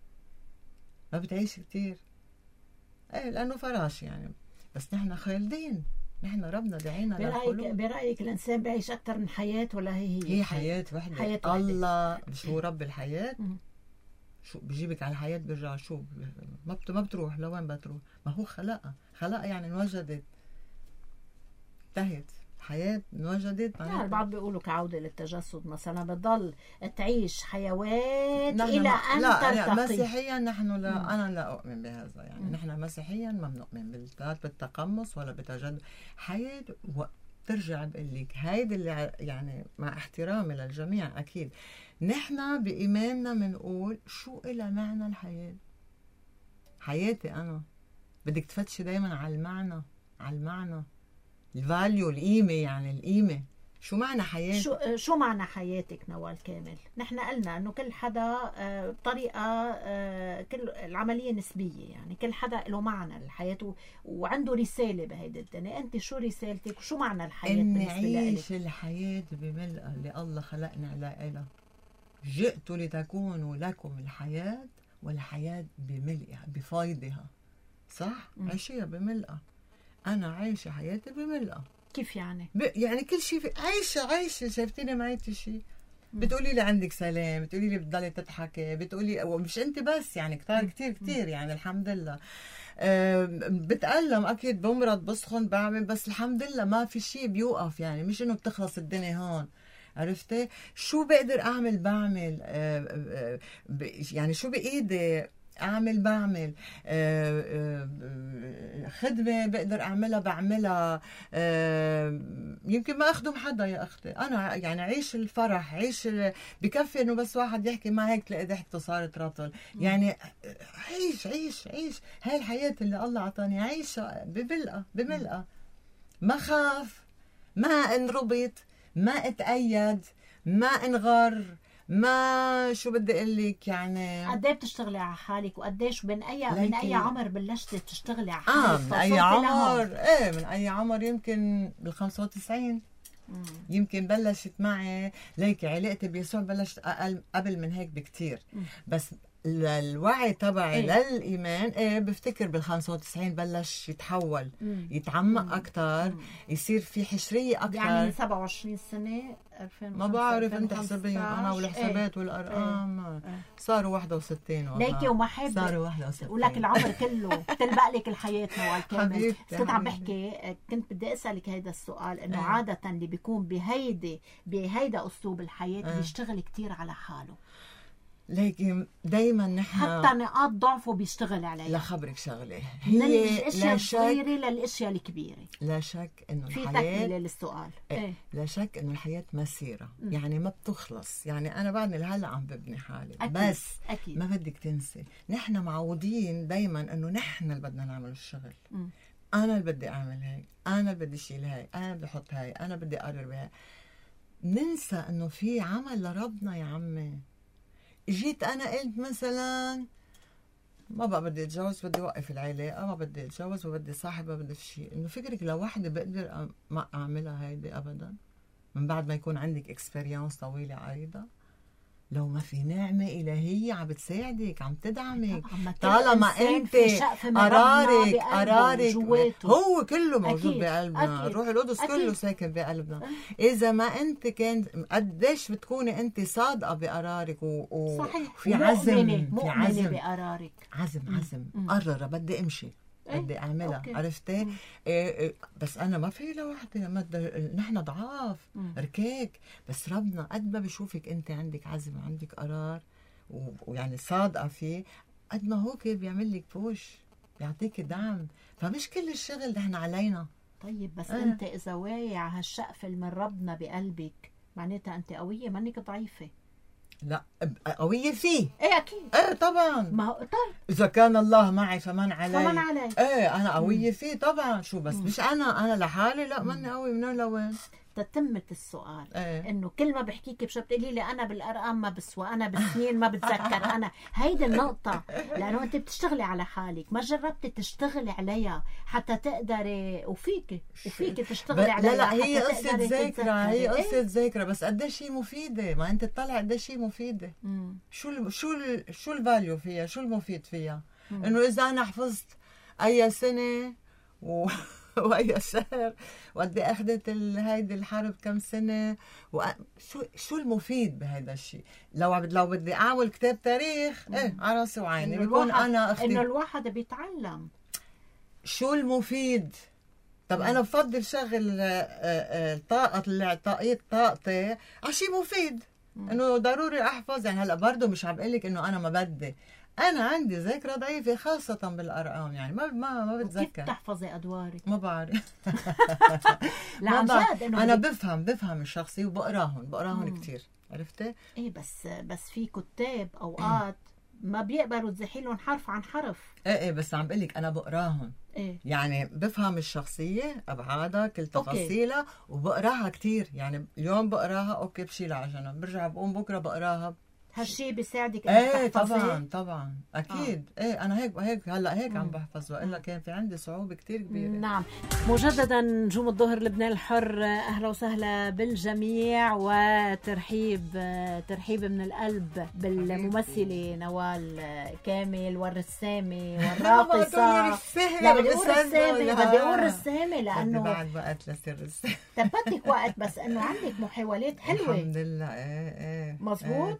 ما بتعيش كتير، ايه، لانه فراش يعني. بس نحن خالدين، نحن ربنا دعينا للخلود. برأيك الانسان بيعيش اكثر من حياة ولا هي حياة وحدة؟ حياة الله شو رب الحياة؟ شو بيجيبك على الحياة برجع شو ما بتروح لوين بتروح؟ ما هو خلقها يعني انوجدت، انتهت الحياة، انوجدت. يعني البعض بيقولوا كعودة للتجسد مثلا، بتضل تعيش حيوات إلى أن تلتقي. لا مسيحيا نحن لا، أنا لا أؤمن بهذا. يعني نحن مسيحيا ما بنؤمن بالتقمص ولا بتجدد حياة. وترجع بقول لك هيدي اللي يعني مع احترامي للجميع أكيد، نحن بإيماننا بنقول شو إلى معنى الحياة. حياتي أنا بدك تفتشي دايما على المعنى الفاليو، القيمة. يعني القيمة شو معنى حياتك؟ شو معنى حياتك نوال كامل؟ نحن قلنا انه كل حدا بطريقة، كل العملية نسبية، يعني كل حدا له معنى لحياته وعنده رسالة بهيدي الدنيا. انت شو رسالتك وشو معنى الحياة بالنسبة لك؟ نعيش الحياة بملئها اللي الله خلقنا لها. جئت لتكونوا لكم الحياة والحياة بملئها بفيضها. صح؟ عيشيها بملئها. أنا عايشة حياتي بملئها. كيف يعني؟ يعني كل شيء عايشة. شايفتيني معيتي شيء؟ بتقولي لي عندك سلام، بتقولي لي بتضلي تضحكي، بتقولي مش أنت بس، يعني كتير يعني الحمد لله. بتألم أكيد، بمرض، بسخن، بعمل، بس الحمد لله ما في شيء بيوقف. يعني مش إنه بتخلص الدنيا هون. عرفتي؟ شو بقدر أعمل بعمل. يعني شو بإيدي بعمل خدمة بقدر أعملها بعملها. يمكن ما أخدم حدا يا أختي، أنا يعني عيش الفرح، بكفي إنه بس واحد يحكي ما هيك تلاقي ضحكته صارت رطل. يعني عيش هاي الحياة اللي الله عطاني عيشها بملقى، ما خاف، ما انربط، ما اتأيد، ما انغر، ما شو بدي اقول لك يعني. قد ايه بتشتغلي على حالك وقديش من اي عمر بلشتي تشتغلي على حالك؟ من اي عمر؟ من اي عمر؟ يمكن بال95 يمكن بلشت معي. ليك علاقتي بيسوع بلشت قبل من هيك بكتير. بس الوعي تبعي للإيمان بفتكر بال95 بلش يتحول، يتعمق أكتر، يصير في حشرية أكتر. يعني 27 سنة 2005 ما بعرف انت حسبين أنا والحسابات والأرقام صاروا 61 ليكي ومحبة صاروا 61 ولك العمر كله تلبق لك الحياة نوال كامل. كنت عم بحكي، كنت بدي أسألك هيدا السؤال إنه عادة اللي بيكون بهيدا أسلوب الحياة بيشتغل كتير على حاله، لكن دايما نحن حتى نقاط ضعفه بيشتغل عليها. لا خبرك شغله، من الاشياء الصغيره للاشياء الكبيره. لا شك انه في الحياه تكمله للسؤال. لا شك انه الحياه مسيره، يعني ما بتخلص. يعني انا بعدني لهلا عم ببني حالي. أكيد. بس أكيد. ما بدك تنسي نحن معودين دايما انه نحن اللي بدنا نعمل الشغل. انا اللي بدي اعمل هيك، انا اللي بدي اشيل هاي، انا اللي بدي احط هاي، انا بدي اقرر بهاي. ننسى انه في عمل لربنا يا عمي. جيت أنا قلت مثلا ما بقى بدي أتجوز، بدي أوقف العلاقة، ما بدي أتجوز، ما بدي صاحب، ما بدي شيء. إنه فكرك لو وحدة بقدر ما أعملها هيدي أبدا من بعد ما يكون عندك إكسبيريانس طويلة عريضة؟ لو ما في نعمة إلهية عم بتساعدك، عم تدعمك، طالما أنت قرارك هو كله موجود بقلبنا. الروح القدس كله ساكن بقلبنا. إذا ما أنت كان قديش بتكوني أنت صادقة بقرارك وفي عزم بقرارك، عزم قرر بدي أمشي، بدي أعملها. عرفتي؟ بس أنا ما في لوحدي، نحن ضعاف ركاك. بس ربنا قد ما بشوفك أنت عندك عزم، عندك قرار ويعني صادقة فيه، قد ما هو كيف بيعمل لك بوش، بيعطيك دعم. فمش كل الشغل نحن علينا. طيب بس أنت إذا واعي هالشقفة من ربنا بقلبك معناتها أنت قوية، مانك ضعيفة. لا قوية فيه. أكيد. طبعا. ما هو طيب إذا كان الله معي فمن علي. أنا قوية فيه طبعا. شو بس مش أنا لحالي، لا ماني قوي. من لوين؟ تتمة السؤال انه كل ما بحكيك بشو بتقولي لي انا بالارقام ما بسوى، انا بالسنين ما بتذكر. انا هيدي النقطة، لانه انت بتشتغلي على حالك، ما جربتي تشتغلي عليها حتى تقدري وفيك تشتغلي عليها. لا هي قصة ذاكرة، هي قصة ذاكرة. بس قديش هي مفيدة، ما انت تطلع قديش هي مفيدة. شو الفاليو فيها، شو المفيد فيها. انه اذا انا حفظت اي سنة وأي شهر وقد أخذت هيدي الحرب كم سنة شو المفيد بهذا الشيء. لو بدي أعمل كتاب تاريخ على راسي وعيني بيكون أنا أختي. إنه الواحد بيتعلم شو المفيد. طب أنا بفضل شغل طاقتي على شيء مفيد. إنه ضروري أحفظ. يعني هلا برضه مش عم بقلك إنه أنا ما بدي، أنا عندي ذاكرة ضعيفة خاصة بالأرقام. يعني ما بتذكر. كيف تحفظي أدوارك؟ ما بعرف. لا عن جد أنا بفهم الشخصية وبقراهم كتير. عرفتي؟ إيه بس في كتاب أوقات ما بيقبلوا تزحي لهم حرف عن حرف. إيه بس عم بقلك أنا بقراهم. يعني بفهم الشخصية أبعادها كل تفاصيلها وبقراها كتير. يعني اليوم بقراها أوكي بشيلها على جنب، برجع بقوم بكرة بقراها. هالشي بيساعدك انك تحفظي؟ طبعا اكيد. انا هيك هلا هيك عم بحفظ، والا كان في عندي صعوبه كتير كبيره. نعم. مجددا نجوم الظهر لبنان الحر، اهلا وسهلا بالجميع، وترحيب من القلب بالممثله نوال كامل والرسامه والراقصه. لا بدي اقول رسامه لانه بعد وقت لسر الرسامه. تبتك وقت، بس انه عندك محاولات حلوه الحمد لله. مزبوط. طبعا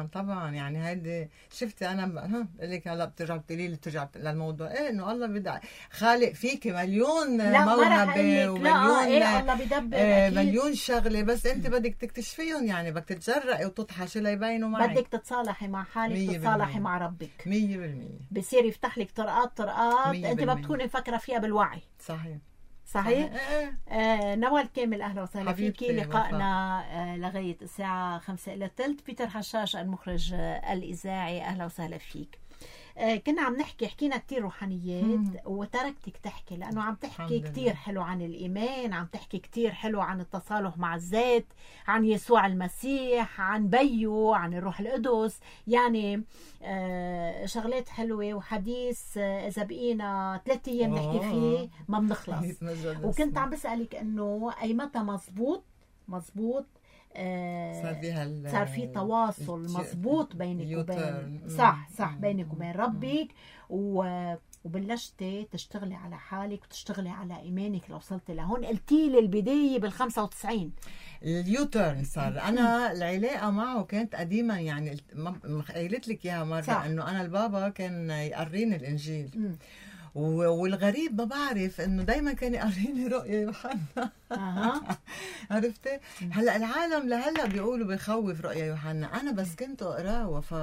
طبعا يعني هيدي شفتي انا بقول لك هلا بترجع للموضوع ايه انه الله بدع خالق فيك مليون موهبه ومليون الله بدبر مليون شغله، بس انت بدك تكتشفيهم، يعني بدك تتجرأي وتطحشي ليبينوا معك، بدك تتصالحي مع حالك، تتصالحي مع ربك 100%. بصير يفتح لك طرقات انت ما بتكوني مفكره فيها بالوعي. صحيح. نوال كامل اهلا وسهلا فيكي. لقائنا لغايه الساعه 5:15. بيتر حشاش المخرج الاذاعي اهلا وسهلا فيك. كنا عم حكينا كتير روحانيات وتركتك تحكي لأنه عم تحكي كتير حلو عن الإيمان، عم تحكي كتير حلو عن التصالح مع الذات، عن يسوع المسيح، عن بيو، عن الروح القدس، يعني شغلات حلوة وحديث إذا بقينا 3 أيام نحكي فيه ما بنخلص. وكنت عم بسألك إنه أي متى مزبوط صار في تواصل مزبوط بينك وبين صح بينك وبين ربك، وبلشتي تشتغلي على حالك وتشتغلي على ايمانك لوصلتي لهون. قلتي لي البدايه بال95 اليوتيرن صار. انا العلاقه معه كانت قديما، يعني قلت لك اياها مره انه انا البابا كان يقريني الانجيل والغريب ما بعرف انه دايما كان يقريني رؤيا يوحنا. عرفتي؟ هلا العالم لهلا بيقولوا بخوف رؤيا يوحنا، انا بس كنت اقراه ف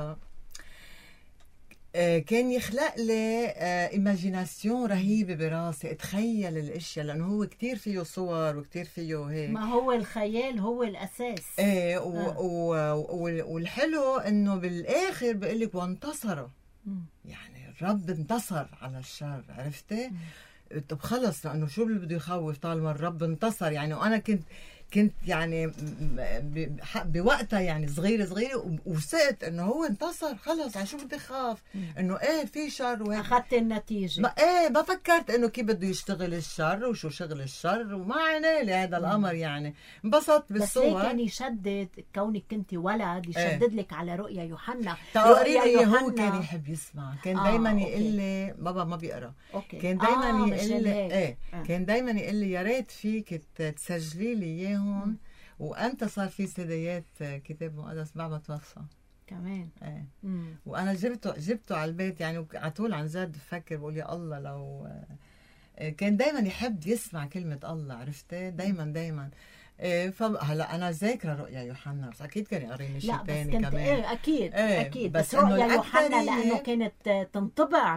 كان يخلق لي ايماجيناسيون رهيبه براسي، اتخيل الاشياء لانه هو كتير فيه صور وكتير فيه هيك. ما هو الخيال هو الاساس. ايه والحلو انه بالاخر بيقول لك وانتصروا، يعني الرب انتصر على الشر. عرفتي؟ طب خلص لانه شو اللي بده يخوف طالما الرب انتصر يعني. وانا كنت يعني بوقتها يعني صغيره وثقت انه هو انتصر خلص، على شو بدي خاف انه ايه في شر وهيك. اخذت النتيجه. ما فكرت انه كيف بده يشتغل الشر وشو شغل الشر، وما عيني لي هذا الامر يعني. انبسطت بالصور. بس ليه كان يشدد كونك كنت ولد يشدد لك على رؤيا يوحنا؟ رؤيا يوحنا هو كان يحب يسمع، كان دايما يقول لي بابا ما بيقرا، كان دايما يقول لي كان دايما يقول لي يا ريت فيك تسجلي لي اياه هون. وانت صار في سيديات كتاب مقدس بعد ما توفى كمان. وانا جبته على البيت يعني، على طول عن جد بفكر بقول يا الله لو كان دايما يحب يسمع كلمه الله. عرفتي؟ دايما فهلا انا ذاكره رؤيا يوحنا، بس اكيد كان يقريني شيء ثاني كمان. اكيد بس رؤيا يوحنا لانه كانت تنطبع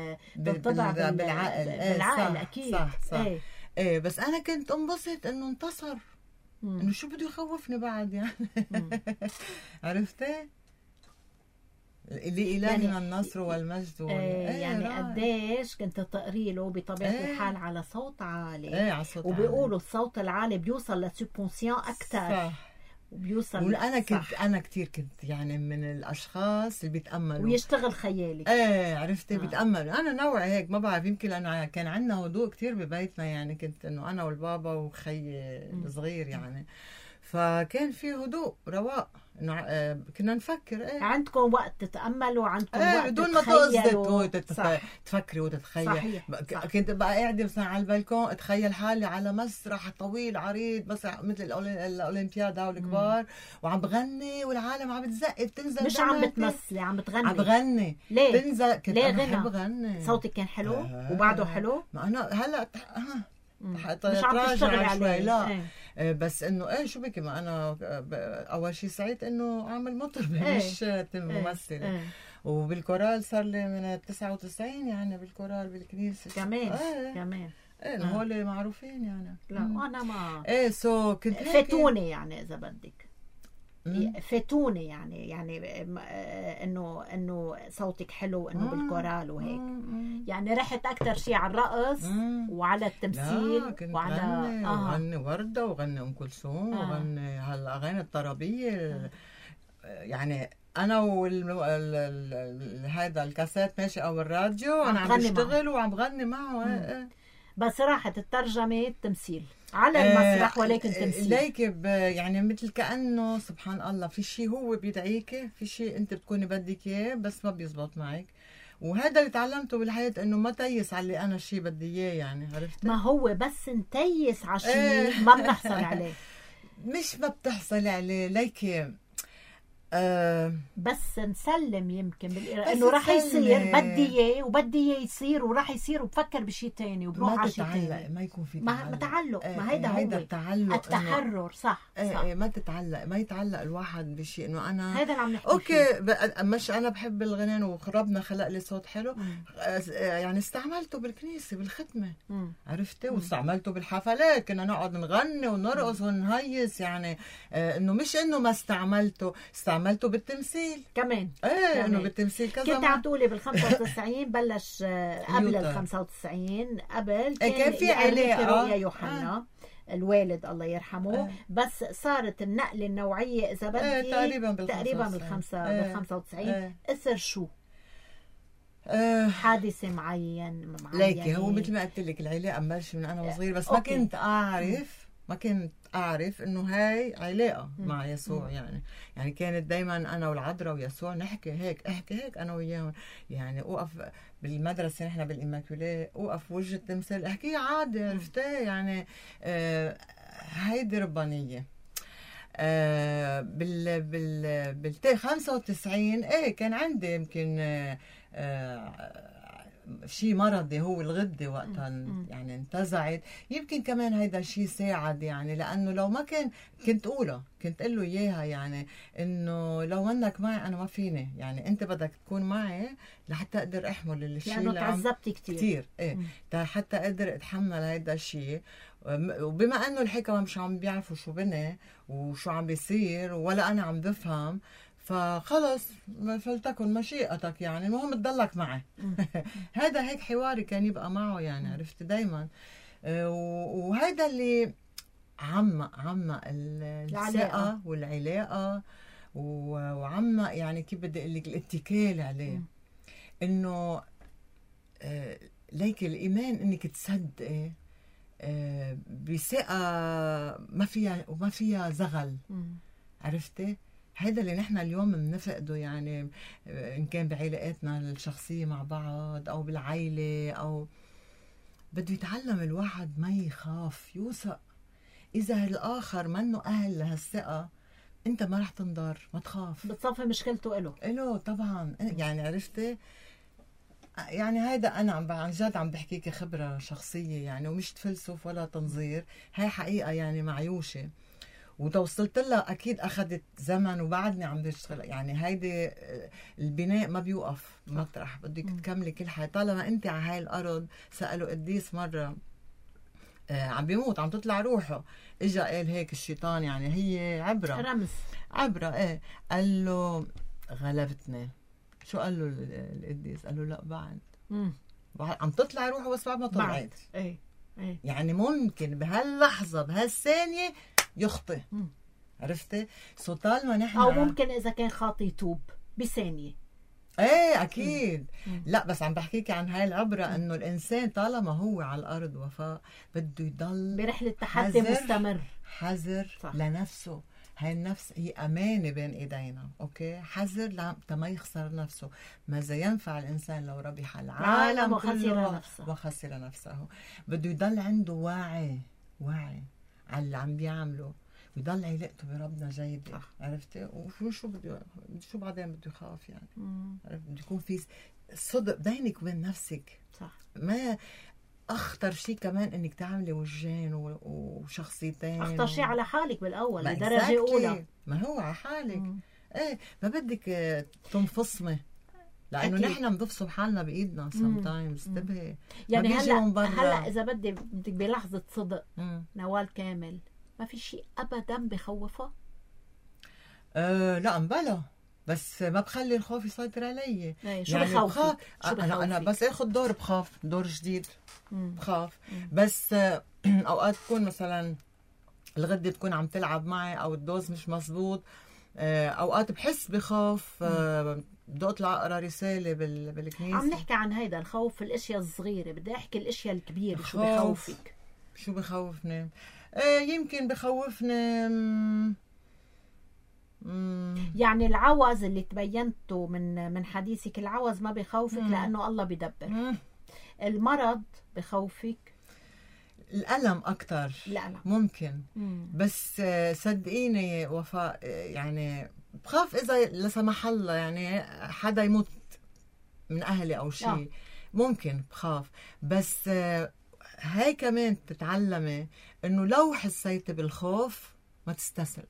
بالعقل اكيد. صح. بس انا كنت انبسط انه انتصر، انه شو بده يخوفني بعد يعني. عرفتي؟ اللي إلهنا يعني النصر والمجد يعني قديش كنت تقري له بطبيعة الحال على صوت عالي. على صوت وبيقولوا الصوت العالي بيوصل للسبكونسيون أكثر. وبيوصل. أنا كتير كنت يعني من الأشخاص اللي بيتأملوا ويشتغل خيالك. عرفتي؟ بيتأمل. أنا نوعي هيك، ما بعرف، يمكن لأنه كان عندنا هدوء كتير ببيتنا يعني. كنت إنه أنا والبابا وخي الصغير يعني، فكان في هدوء رواق، انه كنا نفكر. عندكم وقت تتاملوا، عندكم وقت بدون ما تقصدوا تفكري وتتخيل. صحيح. كنت بقى قاعده مثلا على البلكون اتخيل حالي على مسرح طويل عريض بس مثل الاولمبيادا الكبار، وعم بغني والعالم عم بتزق بتنزل. مش عم بتمثلي، عم بتغني. عم بغني. ليه؟ تنزل. كنت ليه بحب غني. صوتك كان حلو وبعده حلو. ما انا هلا مش عم تشتغل عليه. لا بس انه شو بكي، ما انا اول شيء سعيت انه اعمل مطربه مش ممثله. وبالكورال صار لي من 99 يعني، بالكورال بالكنيسه كمان هول معروفين يعني. لا انا ما كنت فاتوني يعني اذا بدك فاتوني يعني انه صوتك حلو، انه بالكورال وهيك يعني. رحت اكثر شيء على الرقص وعلى التمثيل. وعلى غني وردة وغني ام كلثوم وغني هالاغاني الطربيه يعني. انا هذا الكاسيت ماشي او الراديو انا عم بشتغل وعم بغني معه. بس راحت الترجمه التمثيل على المسرح، ولكن تمثيل ليك يعني مثل كأنه سبحان الله في شيء هو بيدعيك، في شيء انت بتكوني بدك اياه بس ما بيزبط معك. وهذا اللي تعلمته بالحياة، انه ما تيس على اللي انا شيء بدي اياه يعني. عرفت؟ ما هو بس نتيس على شيء ما بنحصل عليه. مش ما بتحصل عليه. ليك بس نسلم يمكن بس انه راح يصير، نسلم. بدي اياه وبدي اياه يصير وراح يصير، وبفكر بشيء تاني وبروح ما على شيء تتعلق، تاني. ما يكون في ما تعلق، ما هيدا هيدا هو التعلق، التحرر. صح صح. ما تتعلق، ما يتعلق الواحد بشيء انه انا هيدا اللي عم نحكي اوكي فيه. مش انا بحب الغنان وربنا خلق لي صوت حلو، يعني استعملته بالكنيسه بالختمه، عرفتي، واستعملته بالحفلات، كنا نقعد نغني ونرقص ونهيس، يعني انه مش انه ما استعملته بالتمثيل كمان. انه بالتمثيل كذا كنت عم تقولي بال 95 بلش قبل ال 95 قبل كان في علاقه رؤيا يوحنا الوالد الله يرحمه، بس صارت النقله النوعيه اذا بدي تقريبا بال 95. اثر شو؟ حادثه معين ليكي هو مثل ما قلت لك العلاقه مبلش من انا وصغير، بس ما كنت اعرف انه هاي علاقه مع يسوع. يعني كانت دايما انا والعذراء ويسوع نحكي هيك انا وياهم، يعني اوقف بالمدرسه نحن بالإيماكوليه، اوقف وجه التمثال احكي عادي، عرفتي، يعني هيدي ربانيه. بال 95 كان عندي يمكن شيء مرضي، هو الغدة وقتها يعني انتزعت، يمكن كمان هيدا الشيء ساعد، يعني لأنه لو ما كنت قول له إياها، يعني إنه لو منك معي أنا ما فيني، يعني أنت بدك تكون معي لحتى أقدر أحمل الشيء لأنه تعذبت كتير حتى أقدر أتحمل هيدا الشيء. وبما أنه الحكمة مش عم بيعرفوا شو بني وشو عم بيصير ولا أنا عم بفهم، فخلص فلتكن مشيئتك، يعني المهم تضلك معي. هذا هيك حواري كان يبقى معه، يعني عرفت دايما. وهذا اللي عم الثقة والعلاقة، وعم يعني كيف بدي اقول لك الاتكال عليه، انه ليك الايمان انك تصدقي بثقة ما فيها زغل، عرفتي. هذا اللي نحن اليوم بنفقده، يعني إن كان بعلاقاتنا الشخصية مع بعض أو بالعائلة، أو بده يتعلم الواحد ما يخاف، يوثق. إذا الآخر منه أهل لهالثقة أنت ما رح تنضر، ما تخاف، بتصفي مشكلته إله طبعا. يعني عرفتي، يعني هيدا أنا عن جد عم بحكيك خبرة شخصية، يعني ومش تفلسف ولا تنظير، هاي حقيقة يعني معيوشة، وتوصلت لها أكيد أخذت زمن وبعدني عم بشتغل. يعني هيدي البناء ما بيوقف مطرح، بدك تكملي كل حياة طالما أنت على هاي الأرض. سألوا قديس مرة عم بيموت، عم تطلع روحه، إجا قال هيك الشيطان، يعني هي عبرة عبرة قال له غلبتني. شو قال له القديس؟ قال له لا بعد عم تطلع روحه، بس بعد ما طلعت. يعني ممكن بهاللحظة بهالثانية يخطئ، عرفتي. سو طالما نحن او ممكن اذا كان خاطي يتوب بثانيه. اكيد. لا بس عم بحكيك عن هاي العبره، انه الانسان طالما هو على الارض وفاء بده يضل برحله تحدي مستمر، حذر لنفسه. هاي النفس هي امانه بين ايدينا، اوكي، حذر ما يخسر نفسه. ماذا ينفع الانسان لو ربح العالم وخسر نفسه. بده يضل عنده واعي على اللي عم بيعمله، ويضل علاقته بربنا جيدة، عرفتي. شو بعدين بده يخاف، يعني عرفت، بده يكون في صدق بينك وبين نفسك. صح. ما اخطر شيء كمان انك تعملي وجهين وشخصيتين. اخطر شيء على حالك بالاول لدرجه اولى. ما هو على حالك. ما بدك تنفصمي، لانه نحن بنفصل حالنا بايدنا sometimes. انتبهي، يعني هلا اذا بدك بلحظه صدق نوال كامل، ما في شيء ابدا بخوفها؟ لا مبلا، بس ما بخلي الخوف يسيطر علي. شو يعني بخوفك؟ انا بس اخذ دور بخاف، دور جديد بخاف. بس اوقات تكون مثلا الغدة تكون عم تلعب معي، او الدوز مش مزبوط، اوقات بحس بخوف، بدي اطلع اقرا رساله بالكنيسه. عم نحكي عن هيدا الخوف، الاشياء الصغيره، بدي احكي الاشياء الكبيره. شو بخوفك؟ شو بخوفني؟ يمكن بخوفني يعني العوز اللي تبينته من حديثك، العوز ما بخوفك لانه الله بدبر. المرض بخوفك؟ الألم أكتر. الألم ممكن. بس صدقيني وفاء، يعني بخاف اذا لا سمح الله يعني حدا يموت من اهلي او شيء، ممكن بخاف. بس هاي كمان بتتعلمي انه لو حسيتي بالخوف ما تستسلمي.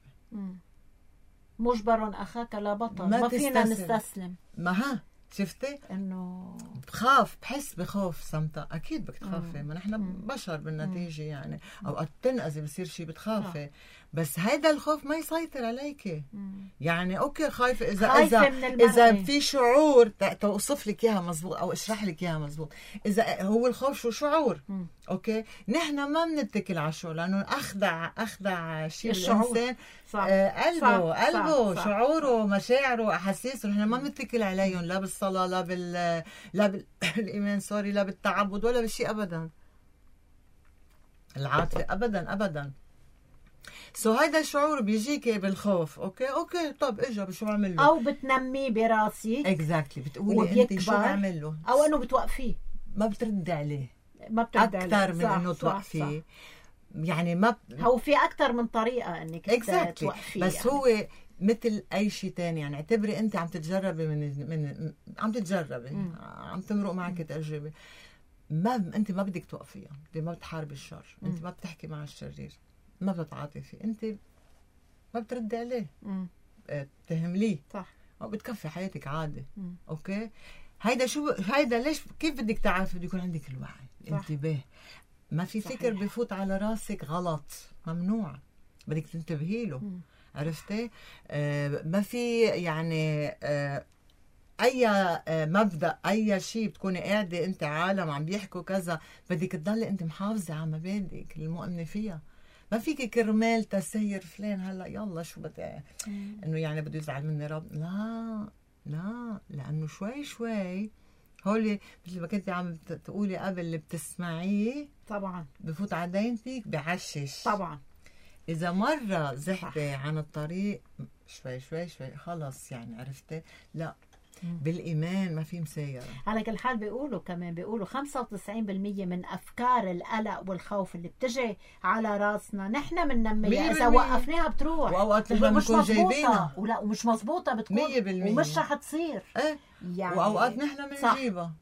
مجبر اخاك لا بطل، ما فينا نستسلم. ما ها شفتي انه بخاف، بحس بخوف سمتا، اكيد بدك تخافي، ما نحن بشر بالنتيجه يعني اوقات تنأذي بصير شيء بتخافي، بس هيدا الخوف ما يسيطر عليكي. يعني اوكي خايفه اذا في شعور توصف لك اياها مزبوط او اشرح لك اياها مزبوط. اذا هو الخوف شو شعور، اوكي نحن ما بنتكل على الشعور لانه اخدع شيء بالانسان قلبه شعوره مشاعره احاسيسه، نحن ما بنتكل عليهم لا بالصلاه لا بالايمان لا بالتعبد ولا بالشيء ابدا، العاطفه ابدا. هيدا الشعور بيجيكي بالخوف. اوكي طب اجا شو بعمل له؟ او بتنميه براسي اكزاكتلي بتقولي انت شو بعمل له، او انه بتوقفيه، ما بتردي عليه اكثر من انه توقفيه. يعني ما هو في اكثر من طريقه انك توقفيه، بس يعني. هو مثل اي شيء تاني، يعني اعتبري انت عم تتجربي عم تتجربي عم تمرق معك تجربه، انت ما بدك توقفيها، انت ما بتحاربي الشر، انت ما بتحكي مع الشرير، ما بتعاطفي، انت ما بتردي عليه، بتهمليه صح، او بتكفي حياتك عادي. اوكي هيدا ليش كيف بدك تعرفي؟ بده يكون عندك الوعي، الانتباه، ما في فكر بفوت على راسك غلط، ممنوع، بدك تنتبهي له. عرفتي؟ ما في يعني اي مبدا اي شيء بتكوني قاعده انت عالم عم بيحكوا كذا، بدك تضلي انت محافظه على مبادئك المؤمنه فيها. ما فيك كرمال تسير فلان هلا يلا شو بدي انه يعني بده يزعل مني رب، لا لانه شوي هولي مثل ما كنتي عم تقولي قبل، اللي بتسمعيه طبعا بفوت على دينتك بعشش طبعا. اذا مره زحتي عن الطريق شوي خلص يعني عرفتي، لا بالإيمان ما في مسيرة. على كل حال بيقولوا 95% من أفكار القلق والخوف اللي بتجي على راسنا نحن بننميها، إذا وقفناها بتروح، وأوقات نحن بنكون جايبينها ومش مزبوطة بتكون 100% ومش رح تصير. يعني وأوقات نحن بنجيبها،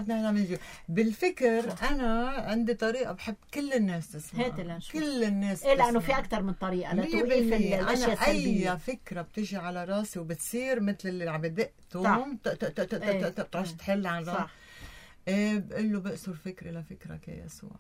بالفكر. أنا عندي طريقة بحب كل الناس تسمعها، كل الناس لأنه في أكتر من طريقة لتوقيف الأشياء السلبية. أي فكرة بتجي على راسي وبتصير مثل اللي عم بدق توم بتعرفش تحل عن راسي، بقول له بقصر فكري لفكرك يا يسوع.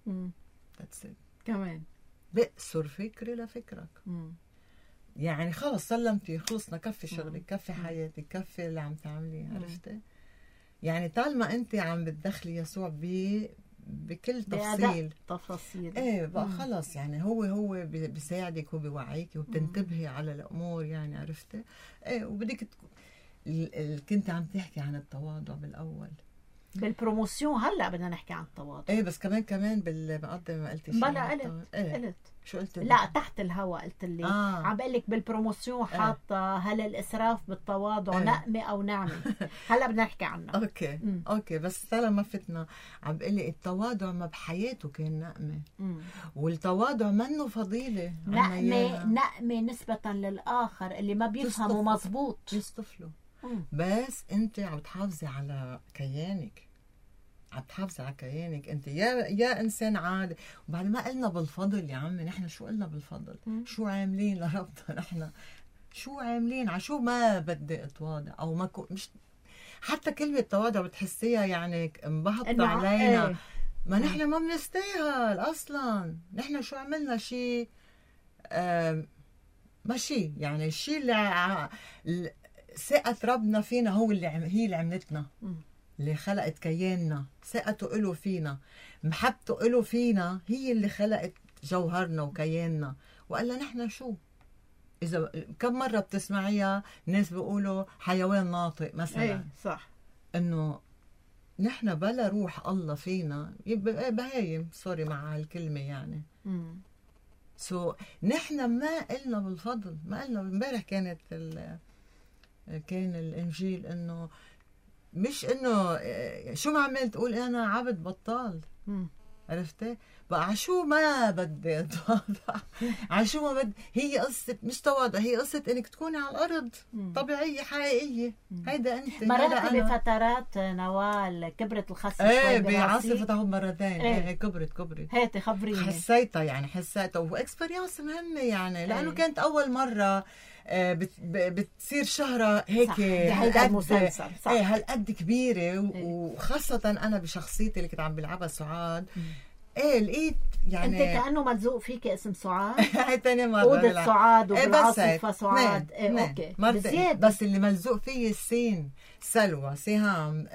كمان بقصر فكري لفكرك. يعني خلص سلمتي، خلصنا، كفي شغلك، كفي حياتك، كفي اللي عم تعمليه. عرفتي؟ يعني طالما انت عم بتدخلي يسوع بكل تفاصيل بقى خلص، يعني هو بيساعدك وبيوعيك وبتنتبهي على الامور، يعني عرفتي؟ وبدك كنت عم تحكي عن التواضع بالاول بالبروموسيون، هلا بدنا نحكي عن التواضع. بس كمان بالمقدمه ما قلتي شيء. بلا قلت شو قلت؟ لا تحت الهوا قلت لي عم بقول لك بالبروموسيون حاطه هل الاسراف بالتواضع نقمه او نعمه. هلا بدنا نحكي عنها. اوكي بس طالما فتنا عم بقول لك التواضع ما بحياته كان نقمه، والتواضع منه فضيله، نقمه نسبه للاخر اللي ما بيفهموا مزبوط يصطفلوا. بس انت عم تحافظي على كيانك، انت يا انسان عادي. وبعد ما قلنا بالفضل يا عمي، نحن شو قلنا بالفضل؟ شو عاملين لربنا؟ نحن شو عاملين؟ على شو ما بدي اتواضع او ما مش حتى كلمه تواضع بتحسيها يعني انبهطت علينا. ما نحن ما بنستاهل اصلا. نحن شو عملنا؟ شيء ماشي، يعني الشيء اللي ثقة ربنا فينا هو هي اللي عملتنا، اللي خلقت كياننا، ثقته له فينا، محبته له فينا، هي اللي خلقت جوهرنا وكياننا. وقال نحن شو؟ إذا كم مرة بتسمعيها ناس بيقولوا حيوان ناطق مثلا، صح، إنه نحن بلا روح الله فينا بهايم، سوري مع هالكلمة يعني. نحن ما قلنا بالفضل، ما قلنا. امبارح كان الانجيل انه مش انه شو ما عملت تقول انا عبد بطال. عرفتي؟ بقى عشو ما بدي اتواضع، عشو ما بدي، هي قصة مش تواضع، هي قصة انك تكوني على الارض طبيعية حقيقية. هيدا انت. مرقتي بفترات نوال كبرت الخصة ايه شوي بعاصفة تاخد مرتين. ايه. ايه كبرت هاتي خبريني. حسيتها يعني، حسيتها واكسبيرينس مهمة يعني، لانه كانت اول مرة بتصير شهرة هيك المسلسل صح. ايه هالقد كبيرة وخاصة انا بشخصيتي اللي كنت عم بلعبها سعاد. ايه لقيت يعني انت كأنه ملزوق فيك اسم سعاد. هاي تاني مرة أوضة سعاد وبالعاصفة سعاد. اوكي بزيادة. بس اللي ملزوق فيه السين سلوى سهام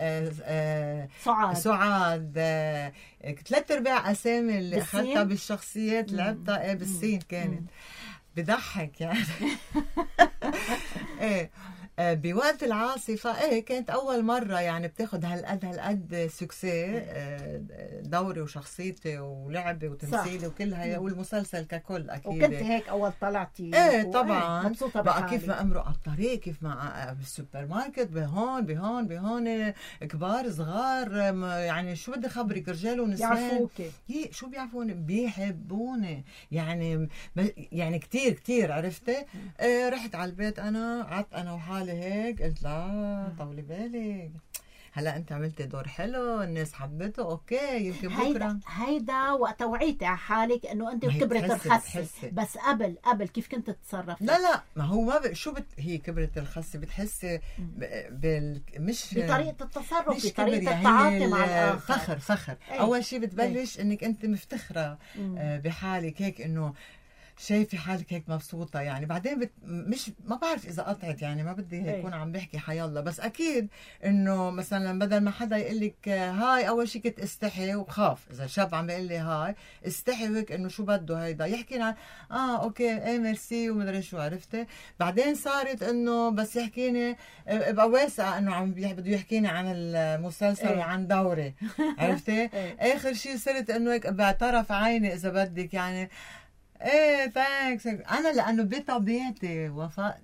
سعاد 3/4 اسامي اللي اخذتها بالشخصيات لعبتها بالسين كانت بضحك يعني. ايه بوقت العاصفة كانت أول مرة يعني بتاخد هالقد سكسي دوري وشخصيتي ولعبي وتمثيلي وكل هاي والمسلسل ككل أكيد. وكنت هيك أول طلعتي طبعا مبسوطة بقى كيف ما أمرق على الطريق، كيف ما بالسوبر ماركت بهون كبار صغار يعني شو بدي خبرك رجال ونسوان يعرفوكي. شو بيعرفوني بيحبوني يعني كتير عرفتي. رحت على البيت أنا قعدت أنا وحالي هيك قلت لا طولي بالك، هلا انت عملتي دور حلو الناس حبته اوكي يمكن بكره. هيدا وقت وعيتي على حالك انه انت كبرت الخسه، بس قبل كيف كنت تتصرفي؟ لا ما هو ما شو هي كبرت الخسه بتحسي مش بطريقه التصرف، بطريقه التعاطي مع الاخر. فخر اول شيء بتبلش انك انت مفتخره بحالك هيك انه شايفه حالك هيك مبسوطه يعني. بعدين مش ما بعرف اذا قطعت يعني ما بدي يكون عم بحكي حيالله، بس اكيد انه مثلا بدل ما حدا يقول لك هاي اول شيء كنت استحي وبخاف اذا شاب عم بيقول لي هاي استحي وهيك انه شو بده هيدا يحكي عن اوكي ميرسي ومدري شو عرفتي. بعدين صارت انه بس يحكيني ابقى واسعه انه عم بده يحكيني عن المسلسل وعن دوري عرفتي. اخر شيء صرت انه هيك بعترف عيني اذا بدك يعني ثانكس. انا لانه بطبيعتي وفاء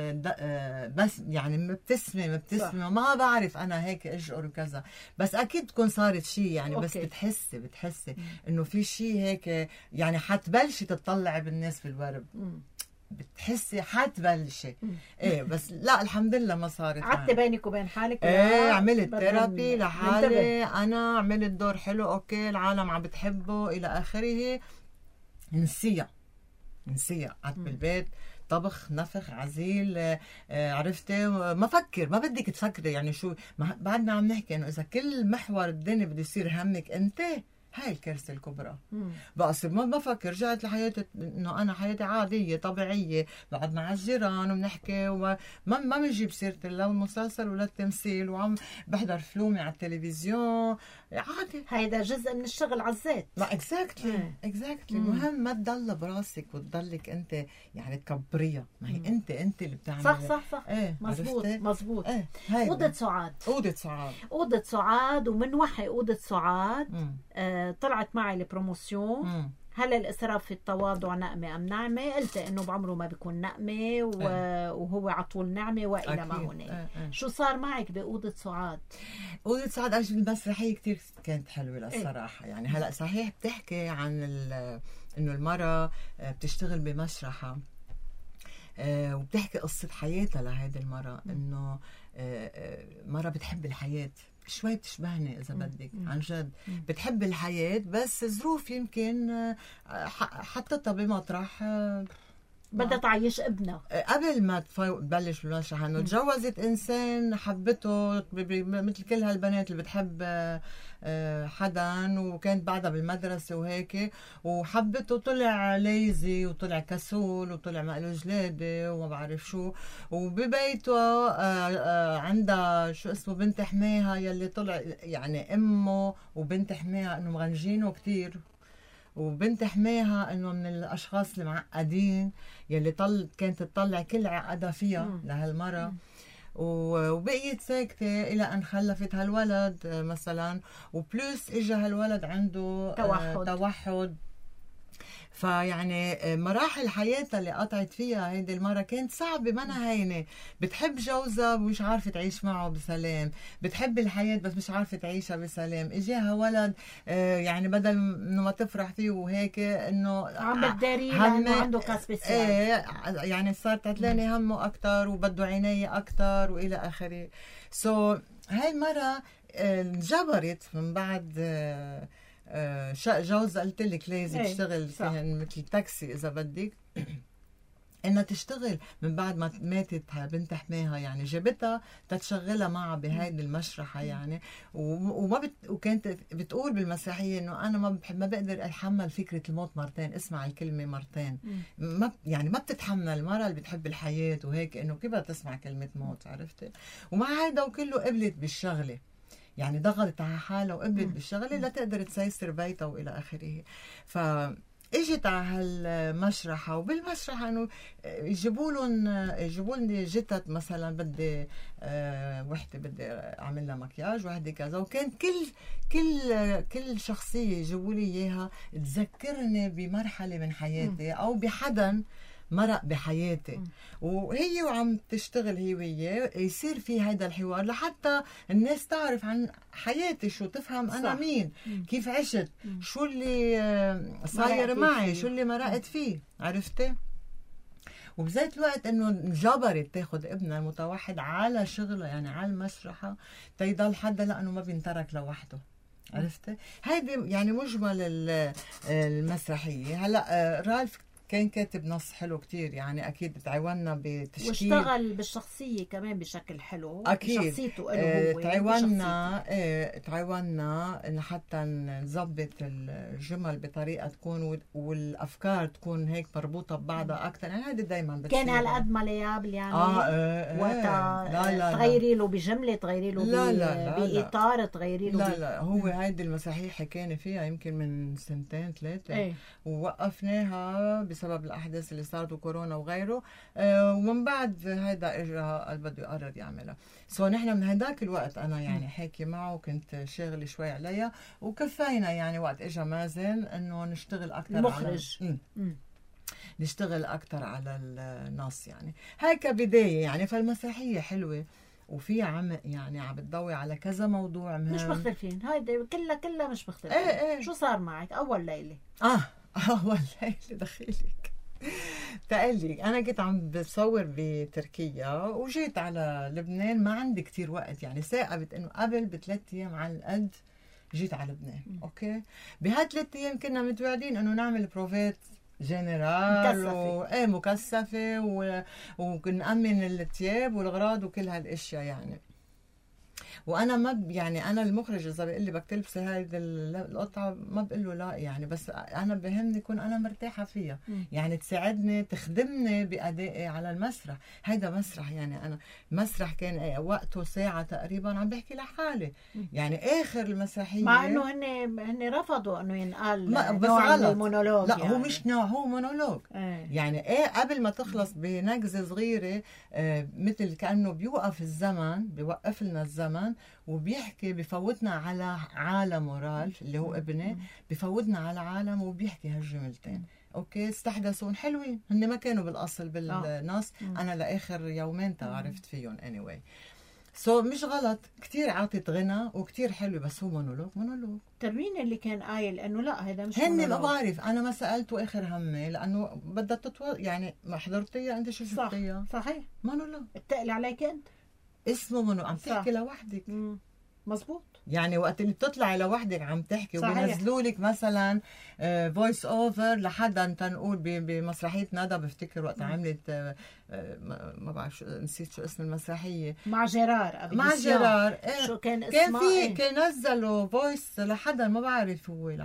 بس يعني مبتسمه ما بعرف انا هيك اشعر وكذا، بس اكيد تكون صارت شيء يعني. بس بتحسي انه في شيء هيك يعني حتبلشي تطلعي بالناس في الورب بتحسي حتبلشي بس لا الحمد لله ما صارت. قعدت بينك وبين حالك عملت ثيرابي لحالي انا، عملت دور حلو اوكي العالم عم بتحبه الى اخره، نسيها قعدت بالبيت طبخ نفخ عزيل عرفتي ما بدك تفكري يعني شو بعدنا عم نحكي انه اذا كل محور الدنيا بده يصير همك انت هاي الكارثه الكبرى. بقى صير ما بفكر رجعت لحياتي انه انا حياتي عاديه طبيعيه بقعد مع الجيران وبنحكي وما ما بنجيب سيره لا المسلسل ولا التمثيل وعم بحضر فلومي على التلفزيون عادي. هيدا جزء من الشغل على الذات. ما اكزاكتلي المهم ما تضل براسك وتضلك انت يعني تكبريها. ما هي انت اللي بتعمل صح مزبوط. أوضة سعاد ومن وحي أوضة سعاد طلعت معي البروموسيون. هل الإسراف في التواضع نقمة أم نعمة؟ قلت إنه بعمره ما بيكون نقمة وهو على طول نعمة وإلى ما هناك. شو صار معك بأوضة سعاد؟ أوضة سعاد المسرحية كتير كانت حلوة للصراحة يعني. هلأ صحيح بتحكي عن إنه المرأة بتشتغل بمسرحة وبتحكي قصة حياتها لهيدي المرأة، إنه مرأة بتحب الحياة شوي بتشبهني إذا بدك عن جد. بتحب الحياة بس ظروف يمكن حطتها بمطرح بدها تعيش ابنها قبل ما تبلش بالمسرح انه تجوزت انسان حبته مثل كل هالبنات اللي بتحب حدا وكانت بعدها بالمدرسه وهيك وحبته طلع ليزي وطلع كسول وطلع مقلو جلاده وما بعرف شو. وببيته عندها شو اسمه بنت حماها يلي طلع يعني امه وبنت حماها انه مغنجينه كتير وبنت حماها انه من الاشخاص المعقدين يلي كانت تطلع كل عقدها فيها لهالمرة وبقيت ساكتة إلى أن خلفت هالولد مثلا. وبلوس إجا هالولد عنده توحد فيعني مراحل حياتها اللي قطعت فيها هيدي المرة كانت صعبة، ما هينة. بتحب جوزها ومش عارفة تعيش معه بسلام، بتحب الحياة بس مش عارفة تعيشها بسلام. اجاها ولد يعني بدل انه ما تفرح فيه وهيك انه عم بتداري لانه عنده كاس ايه يعني صارت عتلاني همه اكثر وبده عناية اكثر والى اخره. هاي المرة انجبرت من بعد جوز قلت لك لازم تشتغل مثل تاكسي اذا بدك انها تشتغل من بعد ما ماتت بنت حماها، يعني جابتها تتشغلها معها بهيدي المشرحه يعني. وكانت بتقول بالمسرحيه انه انا ما بقدر اتحمل فكره الموت مرتين، اسمع الكلمه مرتين. ما بتتحمل المراه اللي بتحب الحياه وهيك انه كيف بدها تسمع كلمه موت، عرفتي؟ ومع هيدا وكله قبلت بالشغله، يعني ضغطت على حالها وقبلت بالشغله لتقدر تسيسر بيتها والى اخره. اجت على هالمشرحه، وبالمشرحه انه يجيبوا لي جتت مثلا بدي وحده بدي اعمل لها مكياج، وحده كذا. وكان كل شخصيه يجيبوا لي اياها تذكرني بمرحله من حياتي او بحدا مرق بحياتي، وهي وعم تشتغل هي وياه يصير في هيدا الحوار لحتى الناس تعرف عن حياتي، شو تفهم انا صح. مين كيف عشت، شو اللي صاير معي، شو اللي مرقت فيه، عرفتي؟ وبذات الوقت انه انجبرت تاخذ ابنها المتوحد على شغله، يعني على المسرحه تيضل حدا لانه ما بينترك لوحده، عرفتي؟ هيدي يعني مجمل المسرحيه. هلا رالف كان كاتب نص حلو كتير، يعني أكيد تعاوننا بتشكيل واشتغل بالشخصية كمان بشكل حلو، أكيد بشخصيته هو تعاوننا إن حتى نظبط الجمل بطريقة تكون والأفكار تكون هيك مربوطة ببعضها أكثر، يعني هذا دايما بتصير. كان هالقد مليابل يعني وقتها تغيري له بجملة، تغيري له بإطار، تغيري له لا هو هيدي المسرحية حكينا فيها يمكن من 2-3 ووقفناها بسبب الأحداث اللي صارت وكورونا وغيره. ومن بعد هيدا إجا قال بده يقرر يعملها. نحن من هداك الوقت أنا يعني حاكي معه وكنت شاغلة شوي عليها، وكفينا يعني وقت إجا مازن إنه نشتغل أكثر المخرج نشتغل أكثر على النص، يعني هاي كبداية يعني. فالمسرحية حلوة وفيها عمق، يعني عم بتضوي على كذا موضوع مهم، مش مختلفين. هيدا كلها مش مختلفين. شو صار معك أول ليلة؟ أول ليلة دخيلك تقلي أنا كنت عم بصور بتركيا وجيت على لبنان، ما عندي كتير وقت، يعني ثاقبت إنه قبل ب3 أيام على القد جيت على لبنان. أوكي، بهال3 أيام كنا متوعدين إنه نعمل بروفات جنرال مكثفة ونأمن الثياب والأغراض وكل هالاشياء يعني. وانا ما يعني انا المخرج اذا بيقول لي بدك تلبسي هذه القطعه ما بقول له لا يعني، بس انا بهمني اكون انا مرتاحه فيها، يعني تساعدني تخدمني بادائي على المسرح. هيدا مسرح يعني، انا مسرح كان وقته ساعه تقريبا عم بحكي لحالي، يعني اخر المسرحيه مع انه هن رفضوا انه ينقال بس غلط المونولوج. لا يعني. هو مش نوع، هو مونولوج. يعني قبل ما تخلص بنجزه صغيره مثل كانه بيوقف الزمن، بيوقف لنا الزمن وبيحكي، بفوتنا على عالم رالف اللي هو ابني، بفوتنا على عالم وبيحكي هالجملتين. اوكي، استحدثون حلوين، هن ما كانوا بالاصل بالنص، انا لاخر يومين عرفت فيهم anyway. مش غلط، كتير عاطت غنى وكتير حلو، بس هو مونولوج. ترمين اللي كان قايل انه لا هذا مش هن ما بعرف، انا ما سالته اخر همي لانه بدها يعني ما حضرتيها انت، شو شفتيها؟ صحيح مونولوج اتقل عليك انت، اسمه مونولوج، عم تحكي لوحدك. مزبوط، يعني وقت اللي بتطلعي لوحدك عم تحكي وبينزلوا لك مثلا فويس اوفر لحدا تنقول بمسرحيه ندى، بفتكر وقت عملت ما بعرف نسيت شو اسم المسرحيه، مع جيرار شو كان اسمه؟ كان في كان نزلوا فويس لحدا ما بعرف هو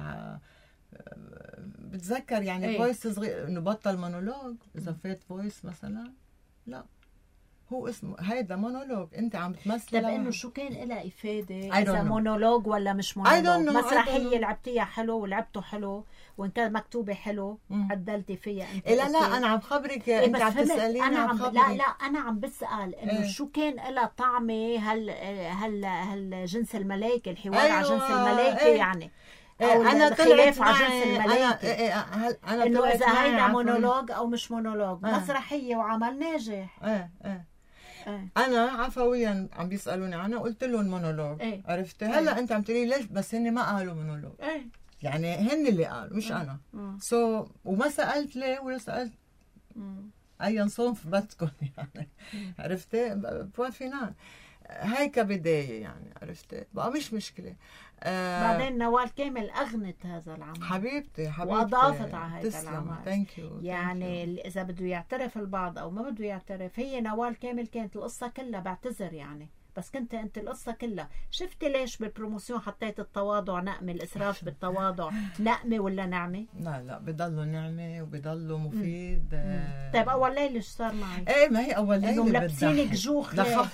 بتذكر يعني فويس صغير انه بطل مونولوج. اذا فات فويس مثلا لا هو اسمه هيدا مونولوج، انت عم بتمثل. طيب انه شو كان لها افاده اذا مونولوج ولا مش مونولوج؟ مسرحيه لعبتيها حلو ولعبته حلو وان كان مكتوبه حلو عدلتي فيها انت. لا انا عم خبرك، انت عم تساليني. لا انا عم بسال انه شو كان لها طعمه هل جنس الملائكه، الحوار على جنس الملائكه يعني. او انا الخلاف على طلعت جنس معي الملائكه، انا انه طلعت اذا معي هيدا عفواً. مونولوج او مش مونولوج، مسرحيه وعمل ناجح. ايه ايه انا عفويا عم بيسالوني عنها قلت لهم مونولوج. إيه. عرفتي؟ هلا انت عم تقولي ليش، بس هن ما قالوا مونولوج، ايه يعني هن اللي قالوا مش انا. وما سالت ليه ولا سالت اي صنف بدكم يعني. عرفتي؟ بوافينان هيك بدايه يعني. عرفتي؟ بقى مش مشكله. بعدين نوال كامل اغنت هذا العمل حبيبتي واضافت على هذا تسلم. العمل. ثانك يو. يعني اذا بده يعترف البعض او ما بده يعترف، هي نوال كامل كانت القصه كلها، بعتذر يعني، بس كنت انت القصه كلها. شفتي ليش بالبروموسيون حطيت التواضع نقمه، الاسراف بالتواضع نقمه ولا نعمه؟ لا بضلوا نعمه وبضلوا مفيد. طيب اول ليله ايش صار معي؟ ايه ما هي اول ليله انه ملبسينك جوخ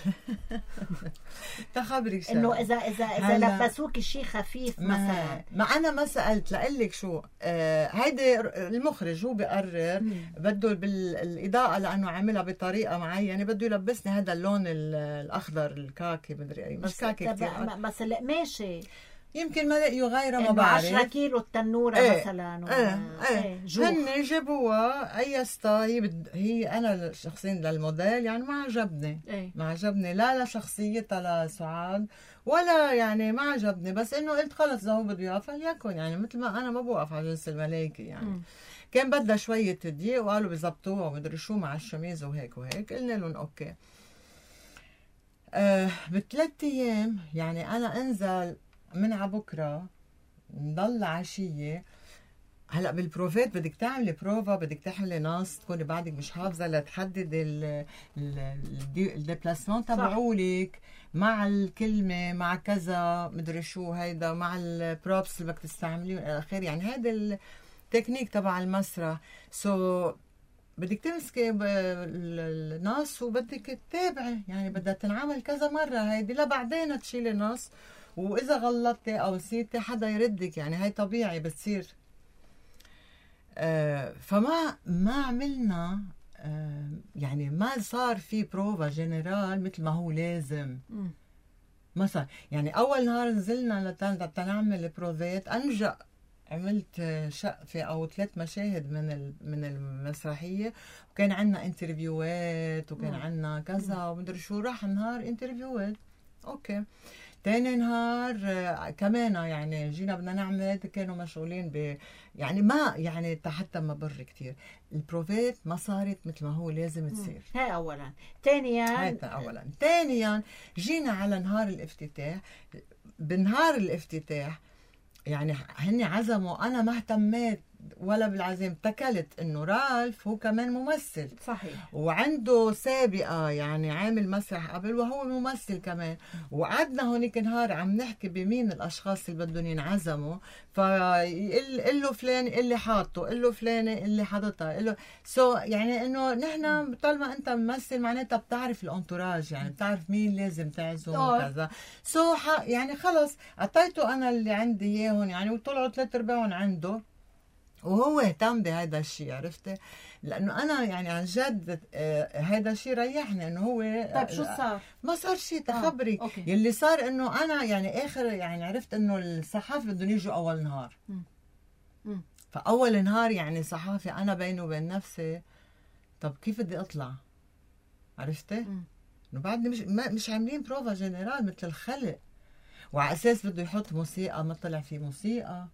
تخبرك شيء، انه اذا لبسوك شيء خفيف مثلا. ما انا ما سالت لقلك شو. هيدي المخرج هو بيقرر بده بالاضاءه، لانه عاملها بطريقه معينه، بده يلبسني هذا اللون الاخضر الكاكي مدري اي، مش كاكي كثير، بس القماشه يمكن ما لقيوا غيرها، ما بعرف. 10 كيلو التنوره مثلا. هن جابوها اي ستايل. هي انا شخصيا للموديل يعني ما عجبني. ما عجبني لا لشخصيتها لسعاد ولا يعني ما عجبني، بس انه قلت خلص اذا هو بده اياها فليكن، يعني مثل ما انا ما بوقف على جنس الملايكه يعني. كان بدها شويه دقيق وقالوا بيظبطوها ومدري شو مع الشميز وهيك وهيك، قلنا لهم اوكي. بثلاث ايام يعني انا انزل من عبكرة نضل عشية. هلا بالبروفات بدك تعملي بروفا، بدك تحملي نص، تكوني بعدك مش حافظة لتحدد الديبلاسمون تبعولك مع الكلمة مع كذا مدري شو هيدا، مع البروبس اللي بدك تستعمليه والى اخره. يعني هذا التكنيك تبع المسرح. بدك تمسكي النص وبدك تتابعي، يعني بدها تنعمل كذا مرة هيدي لبعدين تشيلي نص، واذا غلطتي او نسيتي حدا يردك، يعني هاي طبيعي بتصير. فما عملنا يعني ما صار في بروفا جنرال مثل ما هو لازم. ما صار يعني. اول نهار نزلنا لنعمل بروفات، انجا عملت شقفة او 3 مشاهد من المسرحية، وكان عندنا انترفيوات وكان عندنا كذا ومدري شو. راح نهار انترفيوات اوكي. تاني نهار كمان يعني جينا بدنا نعمل، كانوا مشغولين يعني ما يعني حتى ما بر كتير. البروفات ما صارت مثل ما هو لازم تصير. هاي اولا. ثانيا جينا على نهار الافتتاح. بنهار الافتتاح يعني هني عزموا، انا ما اهتميت ولا بالعزيم، اتكلت انه رالف هو كمان ممثل صحيح، وعنده سابقه يعني عامل مسرح قبل وهو ممثل كمان. وقعدنا هونيك نهار عم نحكي بمين الاشخاص اللي بدهم ينعزموا، فقل له فلان اللي حاطه، قل له فلان اللي حاططها، قل له يعني انه نحن طالما انت ممثل معناتها بتعرف الانتوراج، يعني بتعرف مين لازم تعزم وكذا. يعني خلص اعطيته انا اللي عندي اياهم يعني، وطلعوا 3/4 عنده، وهو اهتم بهذا الشيء. عرفتي؟ لانه انا يعني عن جد هذا الشيء ريحني انه هو. طيب شو صار؟ ما صار شيء. تخبري يلي صار انه انا يعني اخر يعني عرفت انه الصحافه بدهم يجوا اول نهار. فاول نهار يعني صحافي، انا بيني وبين نفسي طب كيف بدي اطلع؟ عرفتي؟ انه بعدني مش عاملين بروفا جنرال مثل الخلق، وعلى اساس بده يحط موسيقى ما طلع في موسيقى،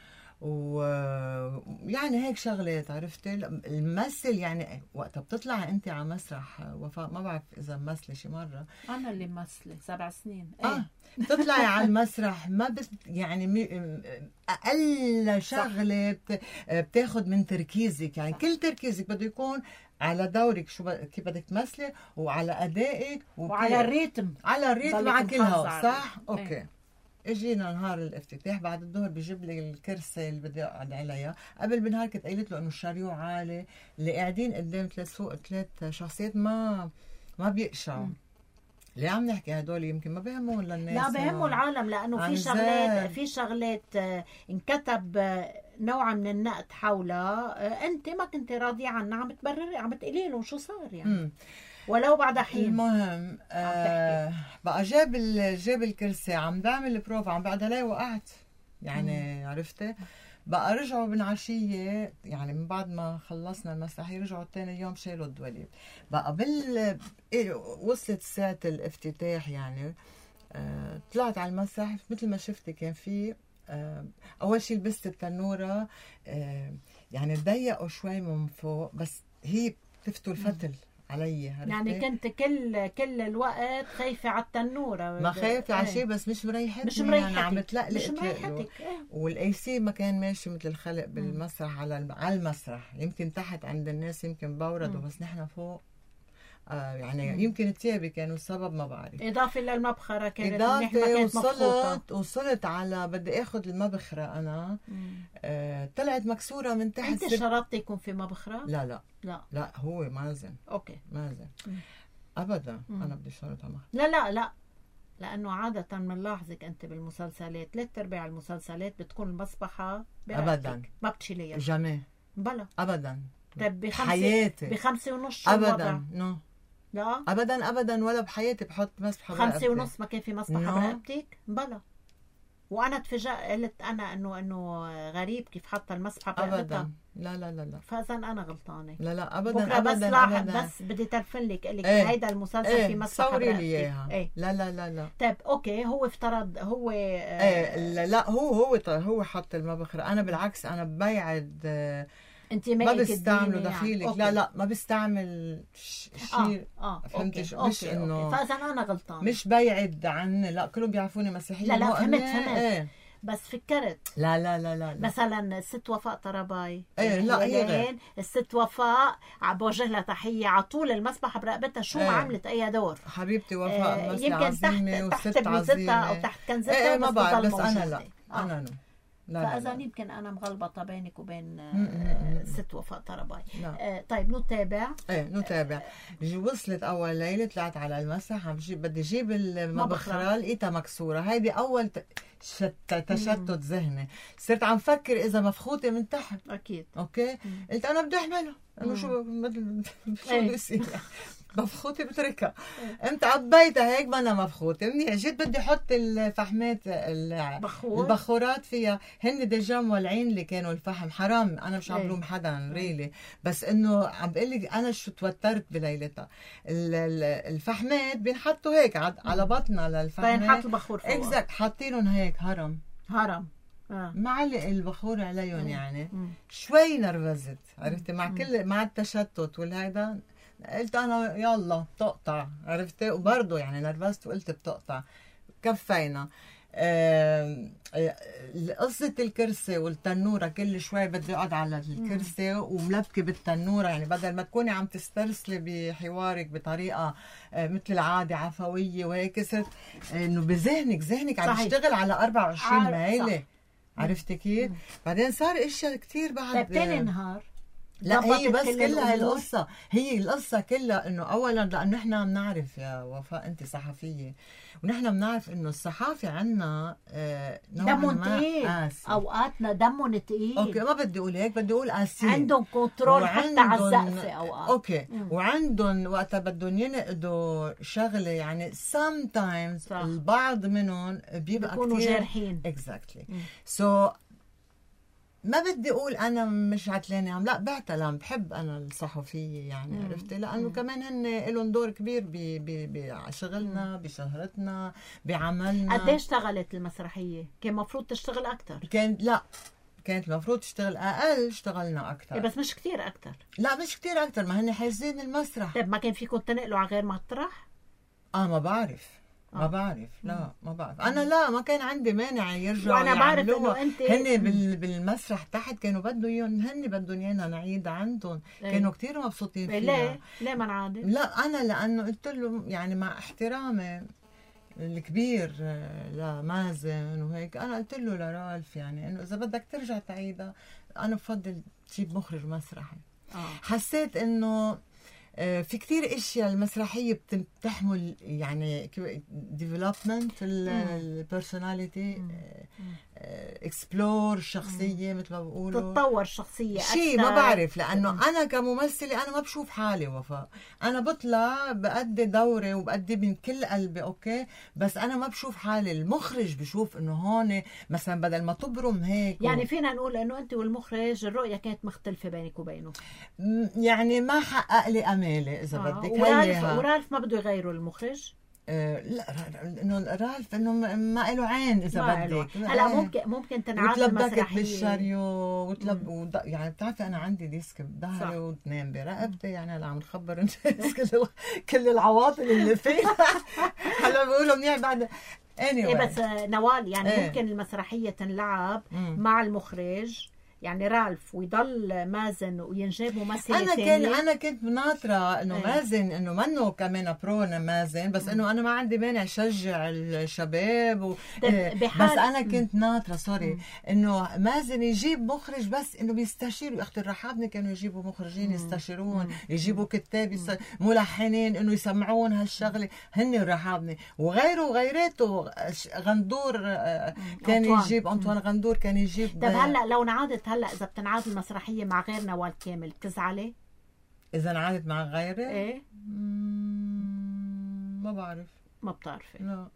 ويعني هيك شغلات. عرفتي؟ الممثل يعني وقتها بتطلع انت على مسرح وفاء، ما بعرف اذا ممثله شي مره. انا اللي ممثله 7 سنين. تطلعي على المسرح ما يعني اقل شغله بتاخذ من تركيزك، يعني كل تركيزك بده يكون على دورك، كيف بدك تمثلي، وعلى ادائك وعلى الريتم، مع كلها صح. اوكي. اجينا نهار الافتتاح بعد الظهر، بجيب لي الكرسي اللي بدي اقعد عليها. قبل بنهار كنت قايلت له انه الشاريو عالي، اللي قاعدين قدام 3 شخصيات ما بيقشعوا. ليه عم نحكي هدول يمكن ما بيهمون للناس، لا بيهموا العالم، لانه في شغلات انكتب نوع من النقد حولها، انت ما كنت راضيه عنها، عم تبرري، عم تقولي له شو صار يعني. ولو بعد حين. المهم بقى جاب الكرسي، عم بعمل البروفا، عم بعد عليه وقعت. يعني عرفتي. بقى رجعوا بالعشية يعني من بعد ما خلصنا المسرحية، رجعوا تاني يوم شالوا الدولاب. بقى وصلت ساعة الافتتاح يعني طلعت على المسرح مثل ما شفتي كان في أول شيء لبست التنورة يعني ضيقوا شوي من فوق بس هي بتفتوا الفتل علي. يعني كنت كل الوقت خايفة على التنورة. ما خايفة على شيء بس مش مريحتني. مش مريحتك يعني عم تلقلق. مش مريحتك. والاي سي ما كان ماشي مثل الخلق بالمسرح على المسرح. يمكن تحت عند الناس يمكن بوردوا بس نحن فوق يعني يمكن التيابي كانوا السبب ما بعرف. إضافة للمبخرة كانت وصلت على بدي اخذ المبخرة انا طلعت مكسورة من تحت. انت شرطت يكون في مبخرة؟ لا هو مازن. اوكي مازن ابدا. انا بدي شرطها لا لانه عادة بنلاحظك انت بالمسلسلات 3/4 المسلسلات بتكون المصبحة ابدا ما بتشيليها جامي بلا ابدا. طيب بحياتي ب5:30 ابدا نو لا ابدا ولا بحياتي بحط مسبحه 5:30 ما كان في مسبحه برقبتك بلا. وانا تفاجأت قلت انا انه غريب كيف حاطه المسبحه برقبتها. لا فاذا انا غلطانه. لا ابدا بكره أبداً. بس بدي تلفن لك قال لك هيدا المسلسل في مسبحه صوري برقبتك. لي اياها. لا طيب اوكي هو افترض هو لا هو حط المبخره. انا بالعكس انا ببيعد انت ما بستعمله دخيلك. يعني. لا ما بستعمل شيء. فهمتش مش انه فاذا انا غلطان مش بيعد عني. لا كلهم بيعرفوني مسيحيه. لا فهمت. بس فكرت لا مثلا الست وفاء طرباي لا هي الست وفاء بوجه لها تحيه على طول المسبحه برقبتها شو ما عملت اي دور. حبيبتي وفاء يمكن عظيمه تحت بلوزتها او تحت كنزتها ما بعرف بس انا لا انا فاذا يمكن انا مغلبطه بينك وبين ست وفاء طرباي. طيب نتابع. نتابع. وصلت اول ليله طلعت على المسرح بدي اجيب المبخره لقيتها مكسوره. هيدي اول تشتت ذهني. صرت عم فكر اذا مفخوطه من تحت. اكيد اوكي. قلت انا بدي احملها انه شو بدي يصير مفخوطه بتركها. قمت عبيتها هيك ما انا مفخوطه منيح. جيت بدي احط الفحمات البخورات فيها. هن ديجا مولعين اللي كانوا الفحم. حرام انا مش عم بلوم حدا ريلي بس انه عم بقول لك انا شو توترت بليلتها. الفحمات بينحطوا هيك على بطنها للفحمات بينحط البخور فوق. اكزاكت حاطينهم هيك هرم معلق البخور عليهم. يعني شوي نرفزت عرفتي مع التشتت والهيدا. قلت انا يلا بتقطع عرفتي. وبرضه يعني نرفزت وقلت بتقطع. كفينا. قصة الكرسي والتنورة كل شوي بدي اقعد على الكرسي وملبكة بالتنورة. يعني بدل ما تكوني عم تسترسلي بحوارك بطريقة مثل العادة عفوية وهيك صرت انه ذهنك عم يشتغل على 24 ميلة. عرفتي كيف؟ بعدين صار اشياء كتير بعد. تاني نهار لا هي بس كلها القصة. هي القصة كلها انه اولا لانه نحن بنعرف يا وفاء انت صحفية ونحن بنعرف انه الصحافة عنا دمهم تقيل. اوقاتنا دمهم تقيل. اوكي ما بدي اقول هيك بدي اقول قاسيين. عندهم كنترول حتى على الزقفة اوقات. اوكي وعندهم وقتها بدهم ينقدوا شغلة يعني sometimes البعض منهم بيكونوا جارحين. exactly ما بدي اقول انا مش عتلانه لا بعتلم بحب انا الصحفيه يعني عرفتي لانه كمان هن لهم دور كبير بشغلنا بشهرتنا بعملنا. قد ايش اشتغلت المسرحيه؟ كان المفروض تشتغل اكثر. كانت المفروض تشتغل اقل. اشتغلنا اكثر بس مش كثير اكثر. لا مش كثير اكثر ما هن حاجزين المسرح. طيب ما كان فيكم تنقلوا على غير مطرح؟ ما بعرف ما بعرف. لا ما بعرف انا. لا ما كان عندي مانع يرجعوا. وانا بعرف انه انت هن بالمسرح تحت كانوا بدهم ايانا نعيد عندهم. كانوا كتير مبسوطين فيها. ليه ما نعاد؟ لا انا لانه قلت له يعني مع احترامي الكبير لمازن وهيك انا قلت له لرالف يعني انه اذا بدك ترجع تعيدها انا بفضل تجيب مخرج مسرحي. حسيت انه في كتير اشياء المسرحيه بتحمل يعني ديفلوبمنت البيرسوناليتي اكسبلور الشخصيه مثل ما بقولوا، تتطور الشخصيه شيء ما بعرف، لانه انا كممثله انا ما بشوف حالي وفاء، انا بطلع بأدي دوري وبأدي من كل قلبي اوكي، بس انا ما بشوف حالي. المخرج بشوف انه هون مثلا بدل ما تبرم هيك يعني فينا نقول انه انت والمخرج الرؤيه كانت مختلفه بينك وبينه، يعني ما حقق لي امالي اذا بدك. ورالف ما بده يغيره المخرج؟ لا انه رالف انه ما له عين اذا بدك. هلا ممكن تنعاد المسرحيه بالشاريو يعني بتعرفي انا عندي ديسك بظهري واثنين برقبتي، يعني هلا عم نخبر الناس كل العواطل اللي فيها. هلا بيقولوا منيح بعد anyway. بس نوال يعني ممكن المسرحيه تنلعب مع المخرج، يعني رالف ويضل مازن وينجاب ممثله ثانيه. انا كنت ناطره انه مازن انه منه كمان برو مازن، بس انه انا ما عندي مانع شجع الشباب بس انا كنت ناطره سوري انه مازن يجيب مخرج، بس انه بيستشير. اختي الرحابني كانوا يجيبوا مخرجين يستشيرون، يجيبوا كتاب ملحنين انه يسمعون هالشغله، هن الرحابني وغيره وغيرته. غندور كان يجيب، انطوان غندور كان يجيب. طب هلا لو نعادت، هلا اذا بتنعاد المسرحيه مع غير نوال كامل بتزعلي؟ اذا انعادت مع غيري؟ ايه ما بعرف. ما بتعرفي؟ لا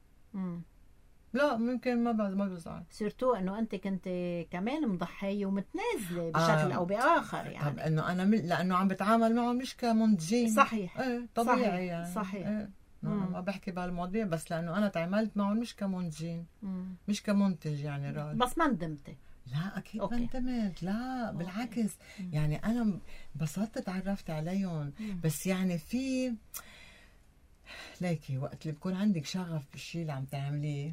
لا ممكن ما بزعل، سيرتو انه انت كنت كمان مضحيه ومتنازله بشكل او باخر يعني. طب انه انا لانه عم بتعامل معه مش كمنتجين. صحيح طبيعي صحيح. يعني صحيح. ما بحكي بهالمواضيع، بس لانه انا تعاملت معه مش كمنتجين مش كمنتج يعني رال. بس ما ندمتي؟ لا اكيد ما ندمت، لا بالعكس. يعني انا انبسطت تعرفت عليهم، بس يعني في ليكي وقت اللي بكون عندك شغف بالشيء اللي عم تعمليه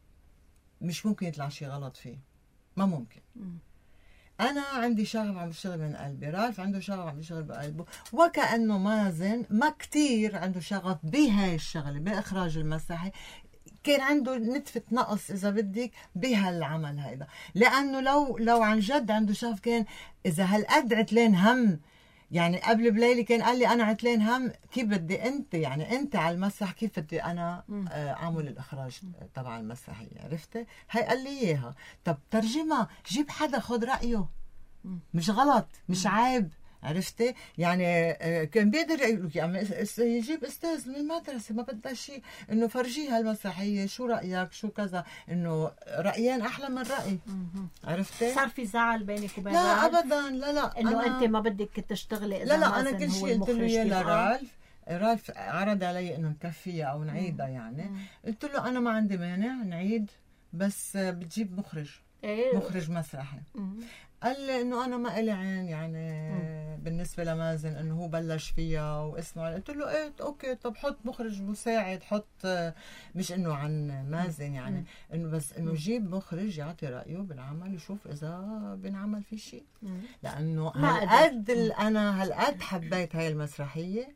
مش ممكن يطلع شيء غلط فيه، ما ممكن. انا عندي شغف عم بشتغل من قلبي، رالف عنده شغف عم بيشتغل بقلبه، وكأنه مازن ما كتير عنده شغف بهاي الشغله باخراج المسرحي، كان عنده نتفة نقص إذا بدك بهالعمل هيدا. لأنه لو عن جد عنده شغف كان إذا هالقد عتلين هم. يعني قبل بليلي كان قال لي أنا عتلين هم كيف بدي أنت، يعني أنت على المسرح كيف بدي أنا أعمل الإخراج تبع المسرحية، عرفتي؟ هاي قال لي إياها. طب ترجمة، جيب حدا خد رأيه، مش غلط مش عيب، عرفتي؟ يعني كان بيقدر يجيب استاذ من المدرسه ما بدها شيء، انه فرجيها المسرحيه شو رايك شو كذا، انه رايين احلى من راي. عرفتي؟ صار في زعل بينك وبين لا ابدا، لا انه انت ما بدك تشتغلي اذا لا انا كل شيء قلت له اياه لرالف عرض علي انه نكفيها او نعيدها يعني. قلت له انا ما عندي مانع نعيد، بس بتجيب مخرج. مخرج مسرحي. قال لي انه انا ما إلي عين يعني بالنسبه لمازن انه هو بلش فيها واسمه. قلت له ايه اوكي، طب حط مخرج مساعد، حط مش انه عن مازن يعني انه بس انه جيب مخرج يعطي رايه بالعمل يشوف اذا بنعمل في شيء. لانه هالقد انا هالقد حبيت هاي المسرحيه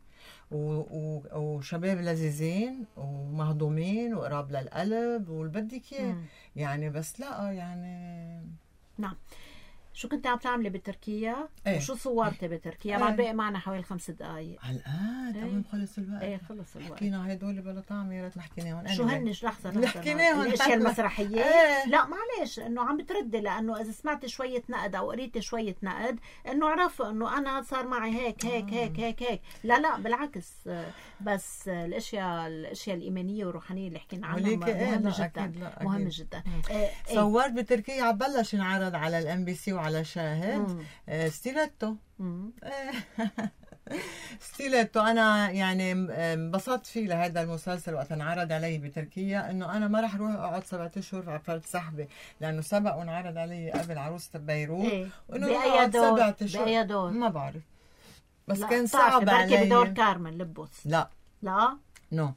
وشباب لذيذين ومهضومين وقراب للقلب والبدك اياه يعني. بس لا يعني نعم. شو كنت عم تعملي بتركيا؟ وشو صورتي بتركيا؟ بعد باقي معنا حوالي 5 دقائق. هالقد قبل خلص الوقت. خلص الوقت. حكينا هدول بلا طعم، يا ريت ما حكيناهم. شو هن لحظة حكيناهم الاشياء المسرحية؟ لا معلش انه عم بتردي، لانه اذا سمعتي شوية نقد او قريتي شوية نقد انه عرفوا انه انا صار معي هيك هيك هيك هيك هيك. لا بالعكس، بس الاشياء الايمانية والروحانية اللي حكينا عنها مهمة جدا. مهمة جدا. صورت بتركيا عبلش ينعرض على الMBC وعلى شاهد. ستيلاتو. ستيلاتو انا يعني انبسطت فيه لهذا المسلسل وقت انعرض علي بتركيا، انه انا ما راح اروح اقعد 7 اشهر على فرد سحبه، لانه سبق وانعرض علي قبل عروسة بيروت وانه اقعد 7 اشهر. بأي دور؟ ما بعرف، بس كان صعب علي. بركي بدور كارمن لبوس؟ لا نو.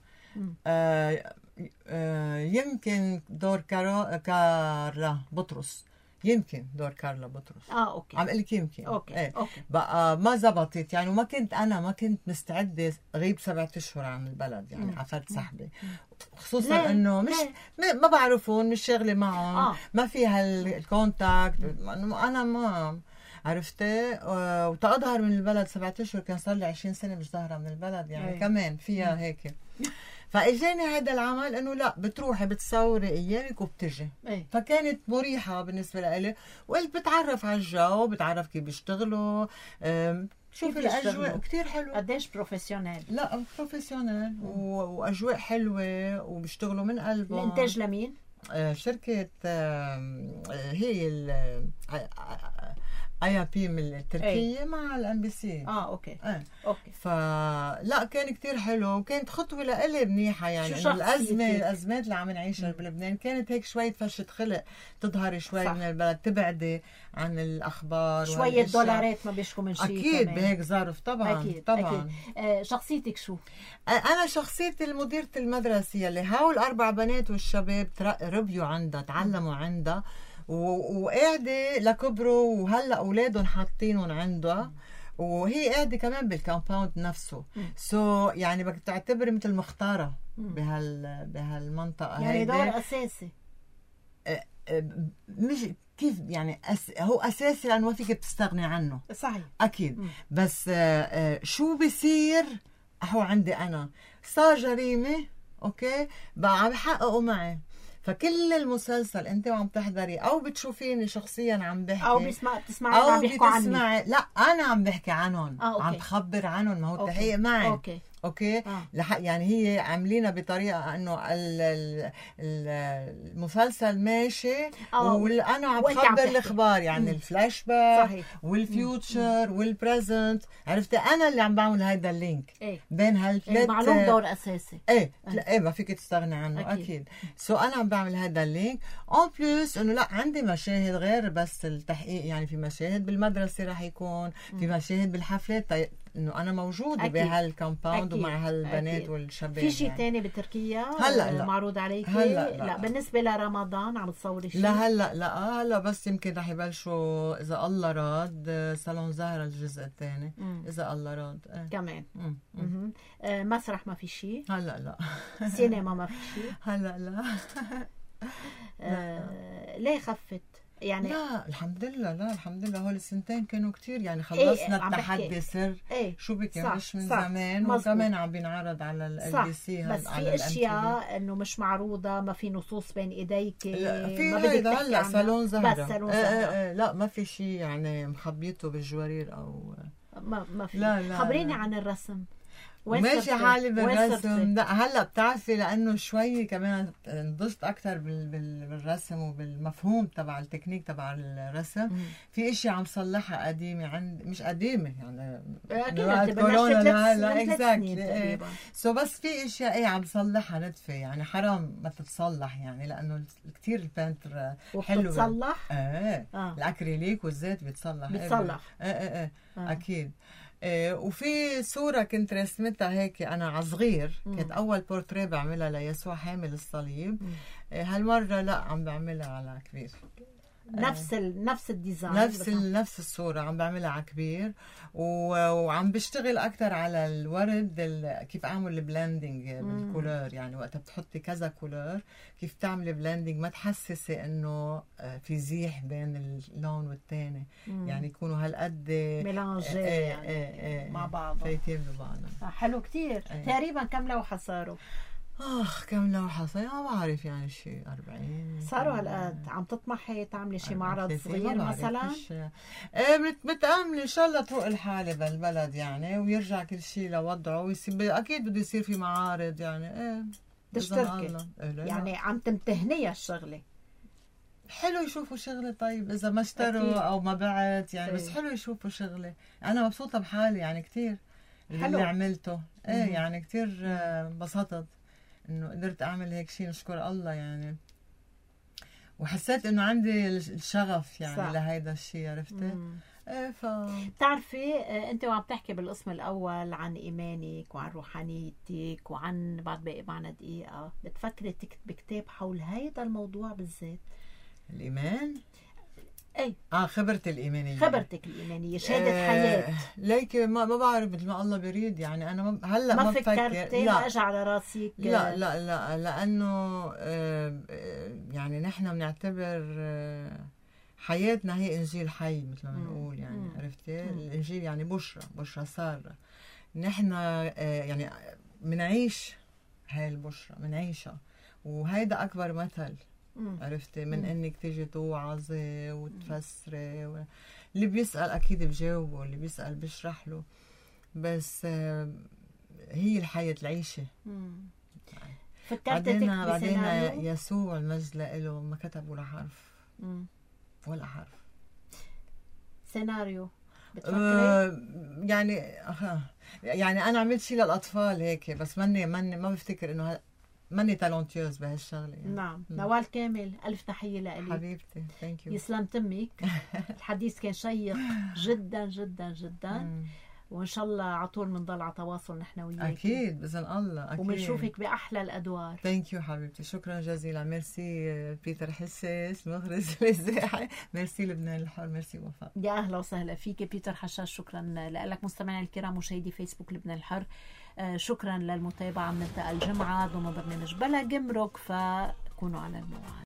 يمكن دور كارلا بطرس، يمكن دور كارلا بطرس. اوكي عم لك يمكن. اوكي بقى ما زبطت يعني، وما كنت مستعده غيب 7 اشهر عن البلد يعني على فرد سحبه، خصوصا انه مش ما بعرفهم، مش شغله معهم، ما في هالكونتاكت. انا ما عرفتي، وتأظهر من البلد 7 اشهر كان صار لي 20 سنه مش ظاهره من البلد يعني. كمان فيها هيك. فاجاني هذا العمل انه لا بتروحي بتصوري ايامك وبتجي. ايه فكانت مريحه بالنسبه لإلي، وقلت بتعرف على الجو، بتعرف كيف بيشتغلوا، شوف كيف الاجواء بيشتغلوا؟ كتير حلوه. قديش بروفيشنال. لا بروفيشنال واجواء حلوه وبيشتغلوا من قلبهم. الانتاج لمين؟ شركه هي اي بي من التركيه مع الام بي سي. اوكي اوكي. فلا كان كتير حلو، وكانت خطوه لإلي منيحه يعني. شو إنه الازمات اللي عم نعيشها بلبنان كانت هيك شويه فشة خلق، تظهري شوي صح. من البلد، تبعدي عن الاخبار شويه وهالأشياء. دولارات ما بيشكوا من شيء. اكيد كمان. بهيك ظرف طبعا. اكيد طبعا اكيد. شخصيتك شو؟ انا شخصيتي المديرة المدرسة اللي هول 4 بنات والشباب ربيوا عندها، تعلموا عندها، وقاعدة لكبروا، وهلا اولادهم حاطينهم عندها، وهي قاعدة كمان بالكامباوند نفسه. يعني بدك تعتبري مثل مختارة بهالمنطقة. يعني دور اساسي. مش كيف يعني هو اساسي لانه ما فيك تستغني عنه. صحيح. اكيد. بس شو بصير هو عندي انا صار جريمه، اوكي بقى عم بحققوا معي. فكل المسلسل انت وعم تحضري او بتشوفيني شخصيا عم بحكي او بتسمعي عم بيحكوا عني. لا انا عم بحكي عنهم. أوكي. عم بخبر عنهم، ما هو أوكي. التحقيق معي. اوكي. يعني هي عاملينها بطريقه انه المسلسل ماشي وانا عم بخبر الاخبار، يعني الفلاش باك والفيوتشر والبريزنت. عرفتي انا اللي عم بعمل هيدا اللينك بين هالثلاث. معلوم دور اساسي. ايه ما فيك تستغني عنه اكيد. انا عم بعمل هذا اللينك اون بلس انه لا عندي مشاهد غير بس التحقيق. يعني في مشاهد بالمدرسه رح يكون، في مشاهد بالحفلات، انه انا موجوده بهالكومباوند ومع هالبنات والشباب. في شيء يعني. تاني بتركيا هلا لا. معروض عليك؟ هلا لا. بالنسبه لرمضان عم تصوري شيء؟ لا هلا بس يمكن رح يبلشوا اذا الله راد صالون زهرة الجزء الثاني اذا الله راد. كمان. مسرح ما في شيء؟ هلا لا. سينما ما في شيء؟ هلا لا. ليه خفت؟ يعني لا الحمد لله. لا الحمد لله هول السنتين كانوا كتير يعني خلصنا التحدي سر. شو بكي مش من زمان مزبوط. وكمان عم بينعرض على ال بي سي. بس في اشياء انه مش معروضه، ما في نصوص بين ايديك. في هيدا هلا صالون زهرة. بس صالون زهرة. لا ما في شيء يعني مخبيته بالجوارير او ما في. لا خبريني عن الرسم. ماشي حالي بالرسم. لا هلا بتعرفي لانه شوي كمان انضجت اكثر بالرسم وبالمفهوم تبع التكنيك تبع الرسم. في اشياء عم صلحها قديمه عند مش قديمه يعني اكيد كورونا. لا اكزاكتلي. بس في اشياء عم صلحها ندفه، يعني حرام ما تتصلح يعني لانه كثير البانتر حلو بتصلح. الاكريليك والزيت بتصلح. اكيد. وفي صورة كنت رسمتها هيك أنا على صغير، كانت أول بورتريه بعملها ليسوع حامل الصليب. هالمرة لا عم بعملها على كبير. نفس الديزاين، نفس الصورة عم بعملها على كبير، وعم بشتغل أكتر على الورد كيف أعمل البلندنج بالكولور. يعني وقتها بتحطي كذا كولور كيف تعملي بلندنج ما تحسسي إنه في زيح بين اللون والتاني. يعني يكونوا هالقد ميلانجي يعني مع بعض فايتين ببعض. حلو كتير. تقريبا كم لوحة صاروا؟ كم لوحة صار؟ ما بعرف يعني شيء 40 صاروا هالقد. عم تطمحي تعملي شي معرض صغير مثلا؟ متأملة ان شاء الله تروق الحالة بالبلد يعني ويرجع كل شيء لوضعه ويصير. اكيد بده يصير في معارض يعني. تشتركي يعني عم تمتهنيها الشغلة. حلو يشوفوا شغلي. طيب اذا ما اشتروا او ما بعت يعني بس حلو يشوفوا شغلي. انا مبسوطة بحالي يعني كتير اللي عملته. يعني كتير انبسطت انه قدرت اعمل هيك شيء. نشكر الله يعني. وحسيت انه عندي الشغف يعني لهيدا الشيء. عرفتي؟ بتعرفي انت وعم تحكي بالقسم الاول عن ايمانك وعن روحانيتك وعن بعد باقي معنا دقيقه، بتفكري تكتبي كتاب حول هيدا الموضوع بالذات؟ الايمان؟ اي خبرتك الإيمانية. شهادة حياة. ليكي ما بعرف مثل ما الله بيريد يعني. أنا هلا ما فكرتي ما اجى على راسك؟ لا لأنه يعني نحن بنعتبر حياتنا هي إنجيل حي مثل ما بنقول يعني. عرفتي؟ الإنجيل يعني بشرى سارة. نحن يعني بنعيش هاي البشرة منعيشها، وهيدا أكبر مثل عرفتي من إنك تيجي توعظي وتفسري اللي بيسأل أكيد بجاوبه، اللي بيسأل بشرح له، بس هي الحياة العيشة. بعدين يسوع المجد له ما كتب ولا حرف ولا حرف. سيناريو يعني أنا عملت شيء للأطفال هيك، بس ما بفتكر إنه ماني تالونتيوز بهالشغلة يعني. نعم. نوال كامل، ألف تحية لك حبيبتي. ثانك يو. يسلم تمك. الحديث كان شيق جدا جدا جدا، وإن شاء الله على طول بنضل على تواصل نحن وياك. أكيد بإذن الله. أكيد. وبنشوفك بأحلى الأدوار. ثانك يو حبيبتي، شكرا جزيلا. ميرسي بيتر حساس مخرج الإذاعة. ميرسي لبنان الحر. ميرسي وفاء. يا أهلا وسهلا فيك بيتر حشاش. شكرا لك مستمعينا الكرام مشاهدي فيسبوك لبنان الحر. شكرا للمتابعة من الجمعة ضمن برنامج بلا جمرك، فكونوا على الموعد.